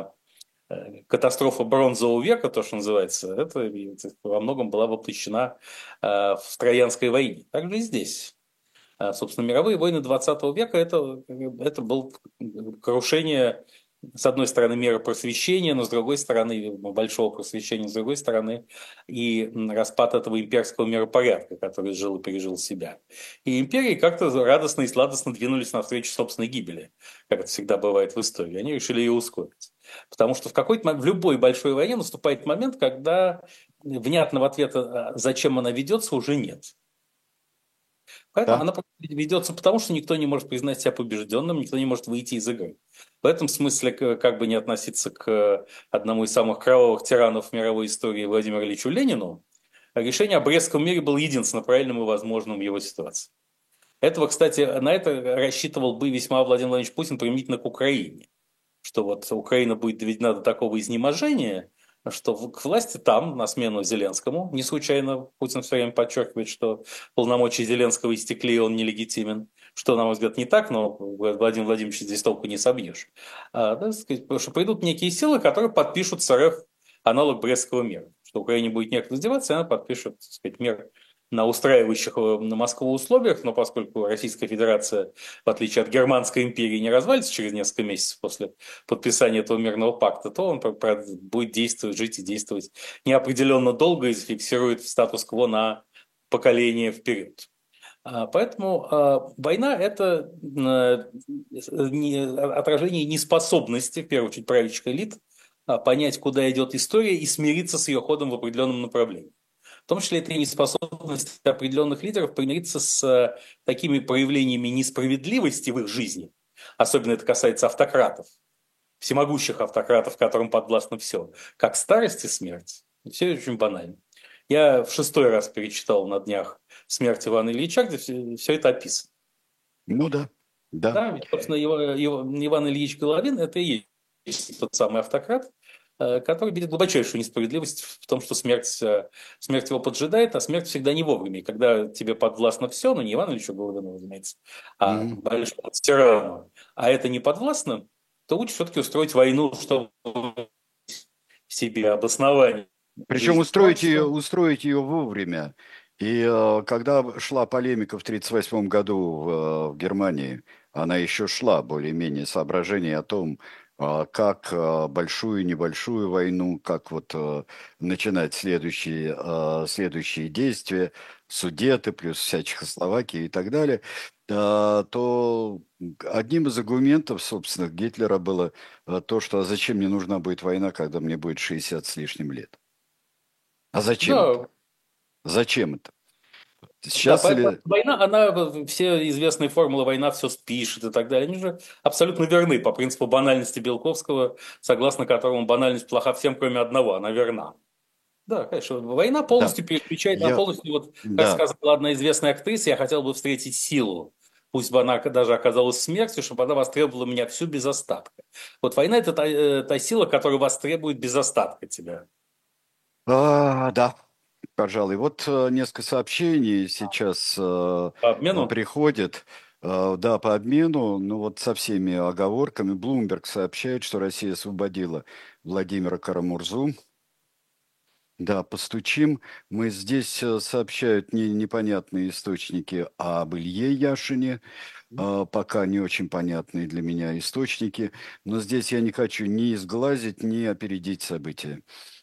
катастрофа бронзового века, то, что называется, это во многом была воплощена в Троянской войне. Также и здесь. Собственно, мировые войны 20 века это было крушение, с одной стороны, меры просвещения, но с другой стороны, большого просвещения, с другой стороны, и распад этого имперского миропорядка, который жил и пережил себя. И империи как-то радостно и сладостно двинулись навстречу собственной гибели, как это всегда бывает в истории. Они решили ее ускорить. Потому что в какой-то момент, в любой большой войне наступает момент, когда внятного ответа, зачем она ведется, уже нет. Поэтому Да. она ведется потому, что никто не может признать себя побежденным, никто не может выйти из игры. В этом смысле, как бы не относиться к одному из самых кровавых тиранов мировой истории Владимиру Ильичу Ленину, решение о Брестском мире было единственно правильным и возможным в его ситуации. Этого, кстати, на это рассчитывал бы весьма Владимир Владимирович Путин применительно к Украине, что вот Украина будет доведена до такого изнеможения, что к власти там, на смену Зеленскому, не случайно Путин все время подчеркивает, что полномочия Зеленского истекли, и он нелегитимен, что, на мой взгляд, не так, но Владимир Владимирович здесь толку не собьешь. Да, сказать, потому что придут некие силы, которые подпишут с РФ аналог Брестского мира, что Украине будет некуда издеваться, и она подпишет, так сказать, мир на устраивающих на Москву условиях, но поскольку Российская Федерация, в отличие от Германской империи, не развалится через несколько месяцев после подписания этого мирного пакта, то он будет действовать, жить и действовать неопределенно долго и зафиксирует статус-кво на поколение вперед. Поэтому война – это отражение неспособности, в первую очередь, правящих элит понять, куда идет история и смириться с ее ходом в определенном направлении. В том числе это и неспособность определенных лидеров примириться с такими проявлениями несправедливости в их жизни. Особенно это касается автократов, всемогущих автократов, которым подвластно все, как старость и смерть. Все очень банально. Я в 6-й раз перечитал на днях «Смерть Ивана Ильича», где все это описано. Ну да, да. Да, ведь, собственно, Иван Ильич Головин – это и есть тот самый автократ, который видит глубочайшую несправедливость в том, что смерть его поджидает, а смерть всегда не вовремя. И когда тебе подвластно все, но не Ивану Ильичу Головину, разумеется, а Мгм. большому тирану, а это не подвластно, то лучше все-таки устроить войну, чтобы себе обоснование Причем жизни прочего. устроить ее вовремя. И когда шла полемика в 1938 году в Германии, она еще шла, более-менее, соображение о том, как большую, небольшую войну, как вот начинать следующие действия, Судеты, плюс вся Чехословакия и так далее, то одним из аргументов, собственно, Гитлера было то, что «а зачем мне нужна будет война, когда мне будет 60 с лишним лет? А зачем это? Да, Зачем это? да, Сейчас или... война, она, все известные формулы «война все спишет» и так далее, они же абсолютно верны по принципу банальности Белковского, согласно которому банальность плоха всем, кроме одного, она верна. Да, конечно, война Да, полностью переключает, она я... полностью, вот, как Да, сказала одна известная актриса, я хотел бы встретить силу, пусть бы она даже оказалась смертью, чтобы она востребовала меня всю без остатка. Вот война – это та сила, которая востребует без остатка тебя. да, пожалуй. Вот несколько сообщений сейчас По обмену? приходит, да, по обмену, ну вот со всеми оговорками. Bloomberg сообщает, что Россия освободила Владимира Карамурзу. Да, постучим. Мы здесь сообщают непонятные источники об Илье Яшине, пока не очень понятные для меня источники, но здесь я не хочу ни сглазить, ни опередить события.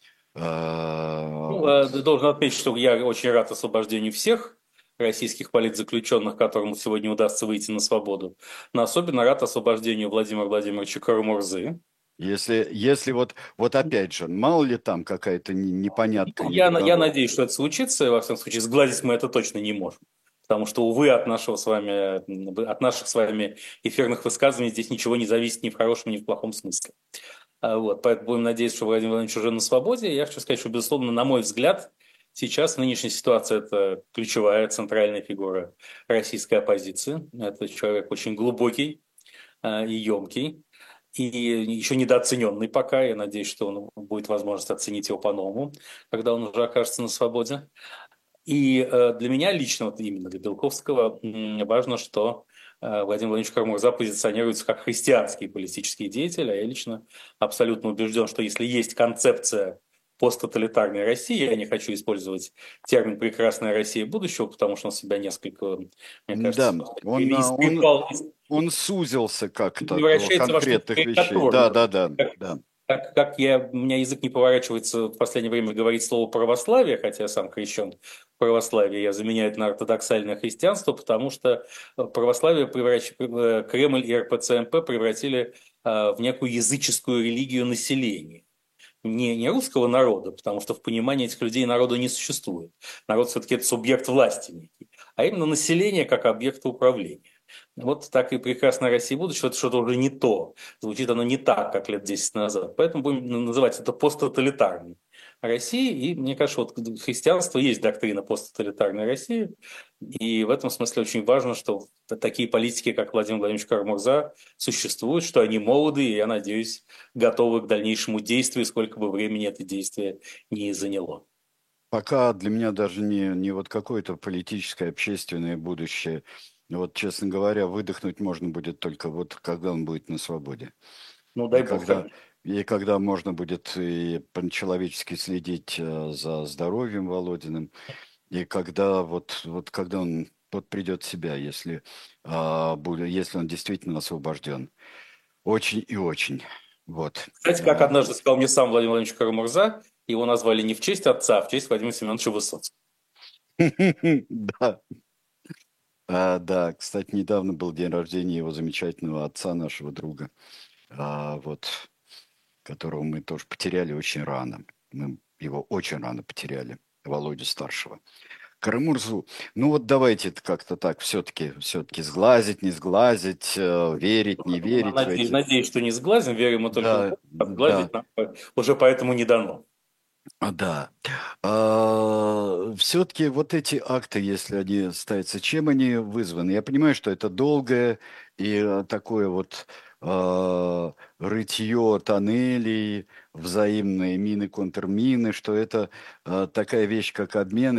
Ну, Вот. должен отметить, что я очень рад освобождению всех российских политзаключенных, которым сегодня удастся выйти на свободу. Но особенно рад освобождению Владимира Владимировича Карамурзы. Если вот опять же, мало ли там какая-то Ну, непонятная я договор. надеюсь, что это случится, и во всяком случае сгладить мы это точно не можем. Потому что, увы, от наших с вами эфирных высказываний здесь ничего не зависит ни в хорошем, ни в плохом смысле. Вот, поэтому будем надеяться, что Владимир Владимирович уже на свободе. Я хочу сказать, что, безусловно, на мой взгляд, Сейчас в нынешней ситуации это ключевая центральная фигура российской оппозиции. Это человек очень глубокий и емкий, и еще недооцененный пока. Я надеюсь, что он будет возможность оценить его по-новому, когда он уже окажется на свободе. И для меня лично, вот именно для Белковского, важно, что Владимир Владимирович Карамурза позиционируется как христианский политический деятель, а я лично абсолютно убежден, что если есть концепция посттоталитарной России, я не хочу использовать термин «прекрасная Россия будущего», потому что он себя несколько, мне Да, кажется, он, перепал, он сузился как-то до превращается во что-то конкретных вещей. Да, карикатурное. да, да, да. У меня язык не поворачивается в последнее время говорить слово православие, хотя я сам крещен в православие, я заменяю это на ортодоксальное христианство, потому что Кремль и РПЦ-МП превратили в некую языческую религию населения. Не русского народа, потому что в понимании этих людей народа не существует. Народ все-таки это субъект власти некий, а именно население как объект управления. Вот так и прекрасная Россия будущего, это что-то уже не то. Звучит оно не так, как лет 10 назад. Поэтому будем называть это посттоталитарной Россией. И мне кажется, вот христианство есть доктрина посттоталитарной России. И в этом смысле очень важно, что такие политики, как Владимир Владимирович Карамурза, существуют, что они молоды, и, я надеюсь, готовы к дальнейшему действию, сколько бы времени это действие не заняло. Пока для меня даже не вот какое-то политическое, общественное будущее. Вот, честно говоря, выдохнуть можно будет только вот когда он будет на свободе. Ну, И дай бог, когда, конечно. и когда можно будет и по-человечески следить за здоровьем Володиным, и когда вот когда он вот придет в себя, если, если он действительно освобожден. Очень и очень. Вот. Кстати, как однажды сказал мне сам Владимир Владимирович Карамурза, его назвали не в честь отца, а в честь Владимира Семеновича Высоцкого. Да. Да, кстати, недавно был день рождения его замечательного отца, нашего друга, вот, которого мы тоже потеряли очень рано. Мы его очень рано потеряли, Володю старшего. Карамурзу, ну вот давайте это как-то так все-таки сглазить, не сглазить, верить, не верить в эти... Надеюсь, что не сглазим, верим мы только в Да, Бога, а сглазить да, нам уже поэтому не дано. да. Все-таки вот эти акты, если они ставятся, чем они вызваны? Я понимаю, что это долгое и такое вот рытье тоннелей, взаимные мины, контрмины, что это такая вещь, как обмены,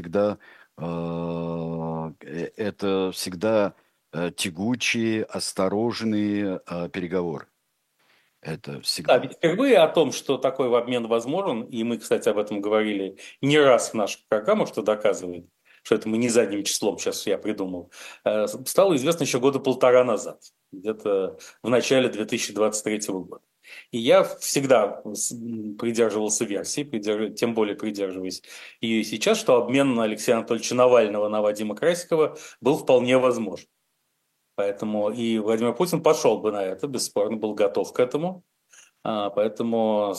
это всегда тягучие, осторожные переговоры. Это Да, всегда. ведь впервые о том, что такой обмен возможен, и мы, кстати, об этом говорили не раз в наших программах, что доказывает, что это мы не задним числом сейчас я придумал, стало известно еще года полтора назад, где-то в начале 2023 года. И я всегда придерживался версии, тем более придерживаюсь ее и сейчас, что обмен на Алексея Анатольевича Навального на Вадима Красикова был вполне возможен. Поэтому и Владимир Путин пошел бы на это, бесспорно, был готов к этому. Поэтому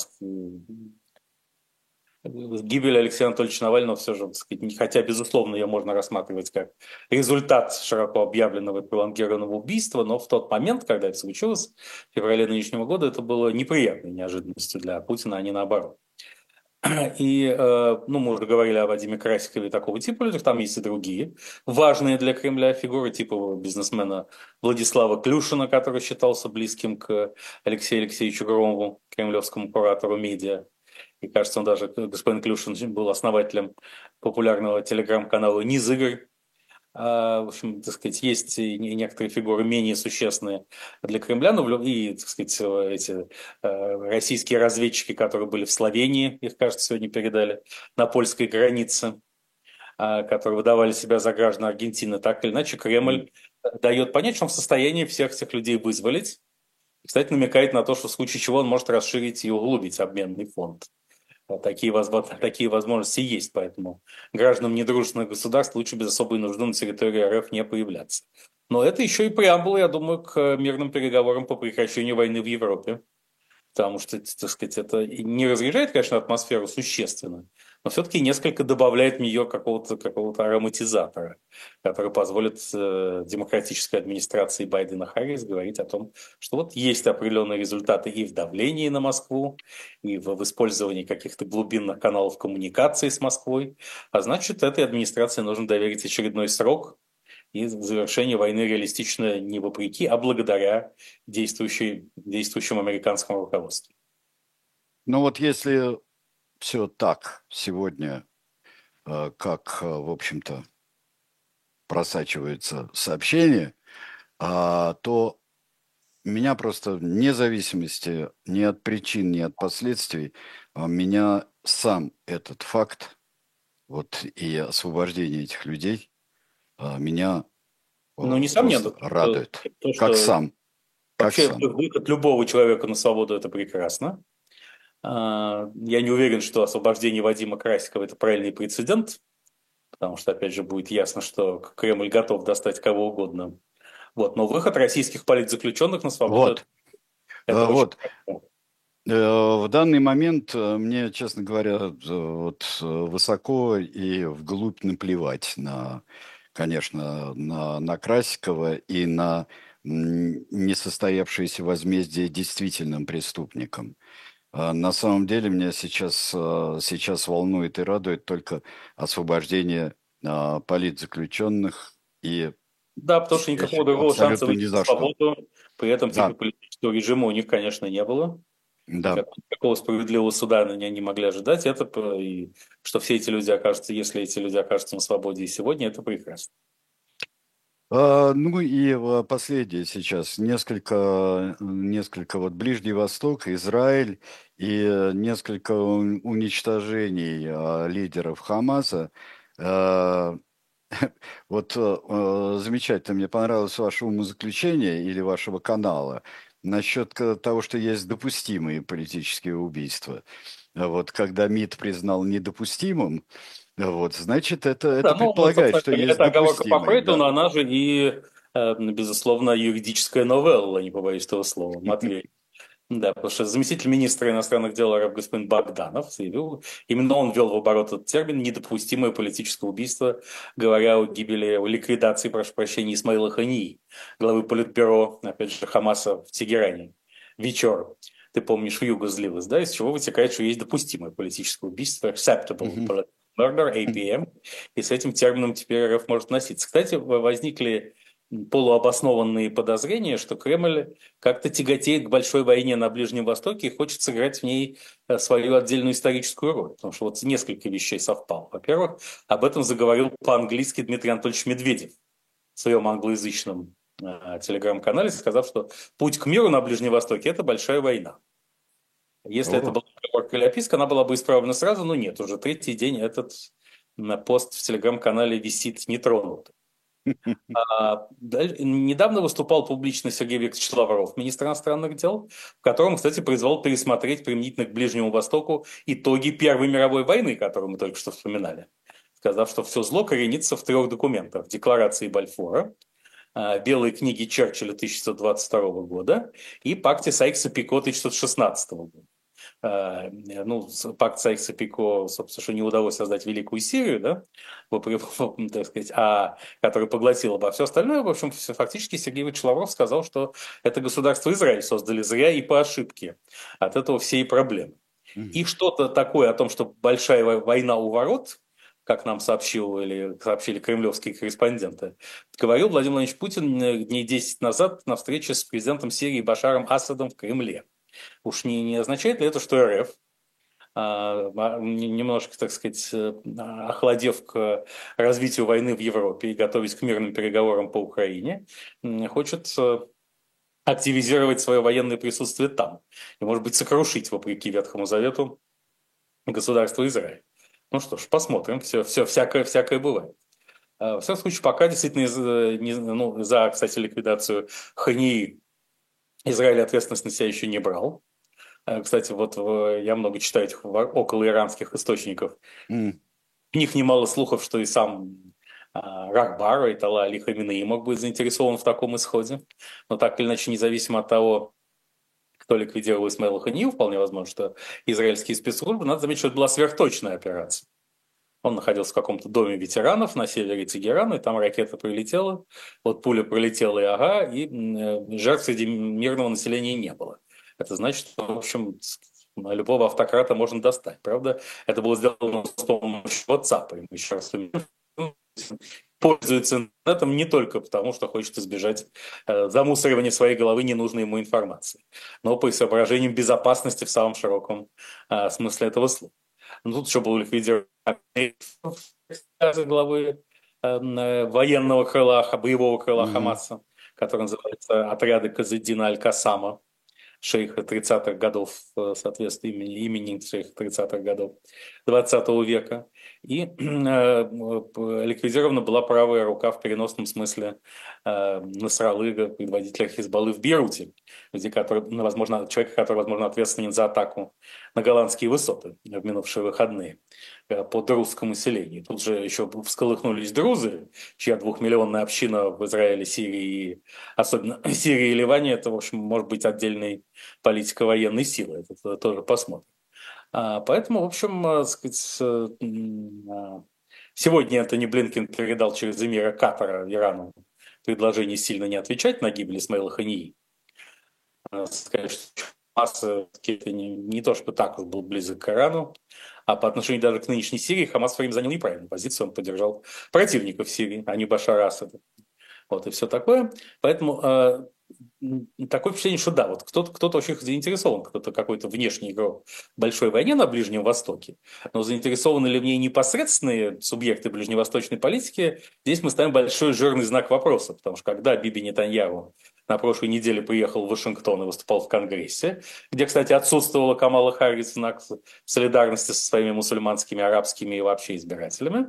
гибель Алексея Анатольевича Навального все же, так сказать, хотя, безусловно, ее можно рассматривать как результат широко объявленного и пролонгированного убийства, но в тот момент, когда это случилось, в феврале нынешнего года, это было неприятной неожиданностью для Путина, а не наоборот. И, ну, мы уже говорили о Вадиме Красикове такого типа людях, там есть и другие важные для Кремля фигуры, типа бизнесмена Владислава Клюшина, который считался близким к Алексею Алексеевичу Громову, кремлевскому куратору медиа. И кажется, он даже, господин Клюшин, был основателем популярного телеграм-канала «Низыгрь». В общем, так сказать, есть и некоторые фигуры менее существенные для Кремля, но и, так сказать, эти российские разведчики, которые были в Словении, их, кажется, сегодня передали на польской границе, которые выдавали себя за граждан Аргентины, так или иначе, Кремль дает понять, что он в состоянии всех этих людей вызволить. Кстати, намекает на то, что в случае чего он может расширить и углубить обменный фонд. Такие возможности есть, поэтому гражданам недружественных государств лучше без особой нужды на территории РФ не появляться. Но это еще и преамбула, я думаю, к мирным переговорам по прекращению войны в Европе. Потому что, так сказать, это не разряжает, конечно, атмосферу существенно, но все-таки несколько добавляет в нее какого-то ароматизатора, который позволит демократической администрации Байдена-Харрис говорить о том, что вот есть определенные результаты и в давлении на Москву, и в использовании каких-то глубинных каналов коммуникации с Москвой, а значит, этой администрации нужно доверить очередной срок, и завершение войны реалистично не вопреки, а благодаря действующему американскому руководству. Но вот если все так сегодня, как, в общем-то, просачивается сообщение, то меня просто вне зависимости ни от причин, ни от последствий, меня сам этот факт, вот и освобождение этих людей, меня Но, несомненно, просто радует. то, Как что сам, как вообще сам. выход любого человека на свободу – это прекрасно. Я не уверен, что освобождение Вадима Красикова – это правильный прецедент, потому что, опять же, будет ясно, что Кремль готов достать кого угодно. Вот. Но выход российских политзаключенных на свободу – Вот, это очень вот. хорошо. В данный момент мне, честно говоря, вот высоко и вглубь наплевать на, конечно, на Красикова и на несостоявшееся возмездие действительным преступникам. На самом деле меня сейчас волнует и радует только освобождение политзаключенных и Да, потому что я никакого считаю, другого шанса абсолютно ни выйти на за что. свободу при этом типе Да, политического режима у них, конечно, не было. да. Никакого справедливого суда они не могли ожидать. И что все эти люди окажутся, если эти люди окажутся на свободе и сегодня, это прекрасно. Ну и последнее сейчас. Несколько вот Ближний Восток, Израиль и несколько уничтожений лидеров Хамаса. Э, Вот замечательно, мне понравилось ваше умозаключение или вашего канала насчет того, что есть допустимые политические убийства. Вот когда МИД признал недопустимым, вот, значит, это Да, ну, предполагает, собственно что говоря, есть это оговорка по допустимые, Фрейду, да. но она же и, безусловно, юридическая новелла, не побоюсь этого слова, Матвей. Да, потому что заместитель министра иностранных дел РФ господин Богданов заявил, именно он ввел в оборот этот термин «недопустимое политическое убийство», говоря о гибели, о ликвидации, прошу прощения, Исмаила Хании, главы политбюро, опять же, Хамаса в Тегеране, вечер. Ты помнишь, в Юго злилась, да, из чего вытекает, что есть допустимое политическое убийство, acceptable Мгм. political murder, APM, и с этим термином теперь РФ может носиться. Кстати, возникли полуобоснованные подозрения, что Кремль как-то тяготеет к большой войне на Ближнем Востоке и хочет сыграть в ней свою отдельную историческую роль. Потому что вот несколько вещей совпало. Во-первых, об этом заговорил по-английски Дмитрий Анатольевич Медведев в своем англоязычном телеграм-канале, сказав, что путь к миру на Ближнем Востоке – это большая война. Если это О, была оговорка или описка, она была бы исправлена сразу, но нет, уже третий день этот пост в телеграм-канале висит нетронутый. Недавно выступал публично Сергей Викторович Лавров, министр иностранных дел, в котором, кстати, призвал пересмотреть применительно к Ближнему Востоку итоги Первой мировой войны, которую мы только что вспоминали, сказав, что все зло коренится в трех документах: Декларации Бальфора, Белой книги Черчилля 1922 года и Пакте Сайкса-Пико 1916 года. Ну, пакт Сайкса-Пико, собственно, что не удалось создать Великую Сирию, да, так сказать, который поглотил бы, а все остальное, в общем, фактически Сергей Ильич Лавров сказал, что это государство Израиль создали зря и по ошибке. От этого все и проблемы. мгм. И что-то такое о том, что большая война у ворот, как нам сообщили кремлевские корреспонденты, говорил Владимир Владимирович Путин дней 10 назад на встрече с президентом Сирии Башаром Асадом в Кремле. Уж не означает ли это, что РФ, немножко, так сказать, охладев к развитию войны в Европе и готовясь к мирным переговорам по Украине, хочет активизировать свое военное присутствие там и, может быть, сокрушить, вопреки Ветхому Завету, государство Израиль. Ну что ж, посмотрим, всякое бывает. В всяком случае, пока действительно кстати, ликвидацию Хании Израиль ответственность на себя еще не брал. Кстати, вот я много читаю этих около иранских источников. М. У них немало слухов, что и сам Рахбар, Айтала Али Хаминеи мог быть заинтересован в таком исходе. Но так или иначе, независимо от того, кто ликвидировал Исмаила Ханию, вполне возможно, что израильские спецслужбы, надо заметить, что это была сверхточная операция. Он находился в каком-то доме ветеранов на севере Тегерана, и там ракета прилетела, вот пуля пролетела, и ага, и жертв среди мирного населения не было. Это значит, что, в общем, любого автократа можно достать. Правда, это было сделано с помощью WhatsApp. И мы еще раз пользуется интернетом не только потому, что хочет избежать замусоривания своей головы ненужной ему информации, но по соображениям безопасности в самом широком смысле этого слова. Ну, тут еще был ликвидирован главы военного крыла, боевого крыла Мгм. Хамаса, который называется отряды Казеддина Аль-Касама, шейха 30-х годов, соответственно, имени шейха 30-х годов 20 века. И ликвидирована была правая рука в переносном смысле Насраллы, предводителя Хизбаллы в Бейруте, где который, ну, возможно, человека, который, возможно, ответственен за атаку на голландские высоты в минувшие выходные под русскому населению. Тут же еще всколыхнулись друзы, чья двухмиллионная община в Израиле, Сирии, и особенно Сирии и Ливане, это, в общем, может быть отдельной политико-военной силы. Это тоже посмотрим. Поэтому, в общем, сказать, сегодня Энтони Блинкен передал через эмира Катара Ирану предложение сильно не отвечать на гибель Исмаила Хании. Сказать, что Хамас не то, что так уж был близок к Ирану, а по отношению даже к нынешней Сирии Хамас в свое время занял неправильную позицию, он поддержал противников Сирии, а не Башара Асада. Вот и все такое. Поэтому такое впечатление, что да, вот кто-то очень заинтересован, кто-то какой-то внешний игрок в большой войне на Ближнем Востоке, но заинтересованы ли в ней непосредственные субъекты ближневосточной политики, здесь мы ставим большой жирный знак вопроса, потому что когда Биби Нетаньяху на прошлой неделе приехал в Вашингтон и выступал в Конгрессе, где, кстати, отсутствовала Камала Харрис в знак солидарности со своими мусульманскими, арабскими и вообще избирателями,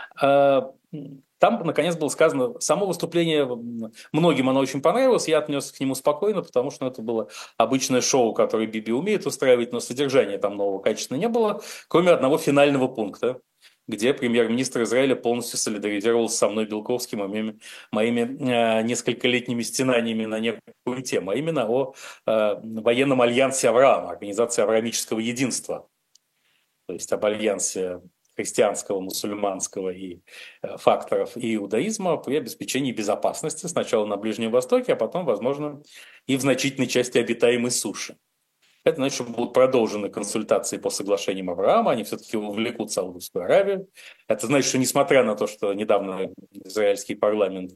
там, наконец, было сказано, само выступление, многим оно очень понравилось, я отнесся к нему спокойно, потому что это было обычное шоу, которое Биби умеет устраивать, но содержания там нового качественно не было, кроме одного финального пункта, где премьер-министр Израиля полностью солидаризировался со мной, Белковским, и моими нескольколетними стенаниями на некую тему, а именно о военном альянсе Авраама, организации авраамического единства, то есть об альянсе христианского, мусульманского и факторов иудаизма при обеспечении безопасности сначала на Ближнем Востоке, а потом, возможно, и в значительной части обитаемой суши. Это значит, что будут продолжены консультации по соглашениям Авраама, они все-таки увлекут Саудовскую Аравию. Это значит, что несмотря на то, что недавно израильский парламент,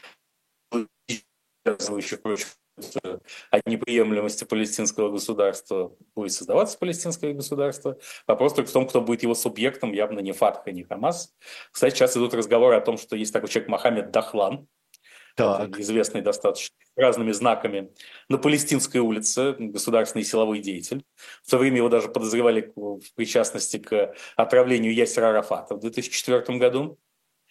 о неприемлемости палестинского государства, будет создаваться палестинское государство. Вопрос только в том, кто будет его субъектом, явно не Фатх и не Хамас. Кстати, сейчас идут разговоры о том, что есть такой человек Мохаммед Дахлан, это Так. известный достаточно разными знаками, на Палестинской улице, государственный силовой деятель. В то время его даже подозревали в причастности к отравлению Ясера Арафата в 2004 году.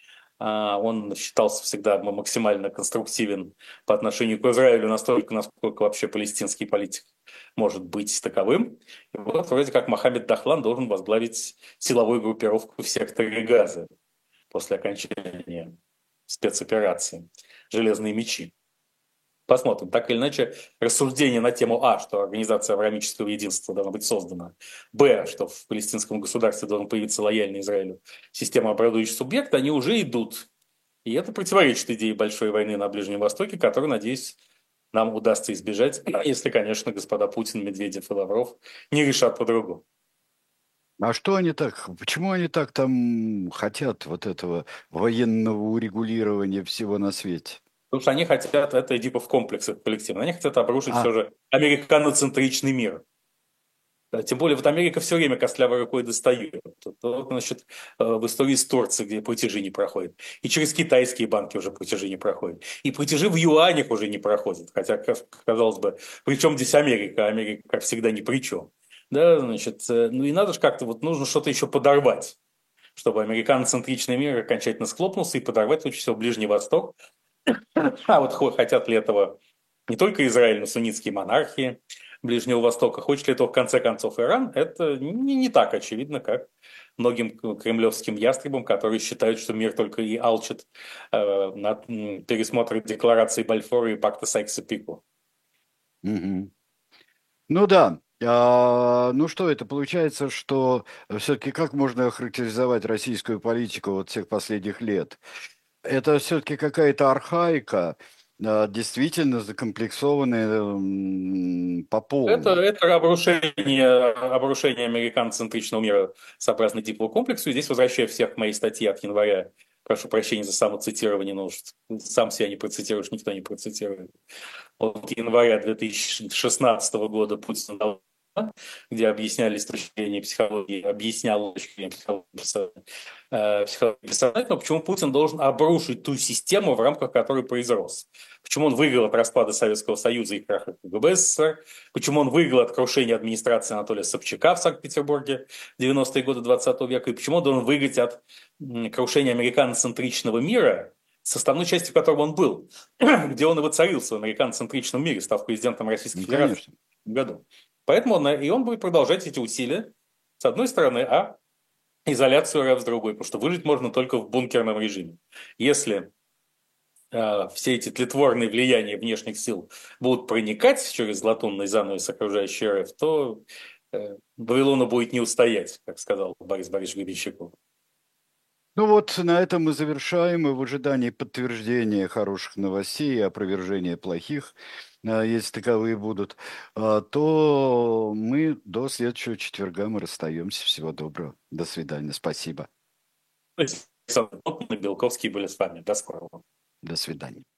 Он считался всегда максимально конструктивен по отношению к Израилю, настолько, насколько вообще палестинский политик может быть таковым. И вот вроде как Мохаммед Дахлан должен возглавить силовую группировку в секторе Газа после окончания спецоперации «Железные мечи». Посмотрим. Так или иначе, рассуждения на тему что Организация Авраамического единства должна быть создана, что в палестинском государстве должен появиться лояльный Израилю система образующих субъект, они уже идут. И это противоречит идее большой войны на Ближнем Востоке, которую, надеюсь, нам удастся избежать, если, конечно, господа Путин, Медведев и Лавров не решат по-другому. А что они так, почему они так там хотят вот этого военного урегулирования всего на свете? Потому что они хотят, это Эдипов комплекс коллективно, они хотят обрушить А, все же американоцентричный мир. Да, тем более, вот Америка все время костлявой рукой достает. Значит, в истории с Турцией, где платежи не проходят. И через китайские банки уже платежи не проходят. И платежи в юанях уже не проходят. Хотя, казалось бы, при чем здесь Америка? Америка, как всегда, ни при чем. Да, значит, ну и надо же как-то, вот нужно что-то еще подорвать, чтобы американоцентричный мир окончательно схлопнулся и подорвать лучше всего Ближний Восток. А вот хотят ли этого не только Израиль, но суннитские монархии Ближнего Востока. Хочет ли этого в конце концов Иран? Это не так очевидно, как многим кремлевским ястребам, которые считают, что мир только и алчит на пересмотр декларации Бальфора и пакта Сайкса-Пико. мгм. Ну да. Ну что это получается, что все-таки как можно охарактеризовать российскую политику вот всех последних лет? Это все-таки какая-то архаика, действительно закомплексованная по полной. Это обрушение американоцентричного мира сообразно Эдипову комплексу. И здесь возвращаю всех к моей статье от января. Прошу прощения за самоцитирование, но уж сам себя не процитируешь, никто не процитирует. От января 2016 года Путин дал, где объяснялись с точки зрения психологии, объяснял с точки зрения психологии персонажа, но почему Путин должен обрушить ту систему, в рамках которой произрос. Почему он выиграл от распада Советского Союза и краха КГБ СССР, почему он выиграл от крушения администрации Анатолия Собчака в Санкт-Петербурге в 90-е годы 20 века, и почему он должен выиграть от крушения американоцентричного мира, составной частью которого он был, где он и воцарился в американоцентричном мире, став президентом Российской Ну, Федерации конечно. в году. Поэтому он будет продолжать эти усилия, с одной стороны, а изоляцию РФ с другой, потому что выжить можно только в бункерном режиме. Если все эти тлетворные влияния внешних сил будут проникать через латунный занавес окружающий РФ, то Вавилону будет не устоять, как сказал Борис Борисович Гребенщиков. Ну вот на этом мы завершаем, и в ожидании подтверждения хороших новостей и опровержения плохих, если таковые будут, то мы до следующего четверга мы расстаемся. Всего доброго. До свидания. Спасибо. Александр Болтман и Белковский были с вами. До скорого. До свидания.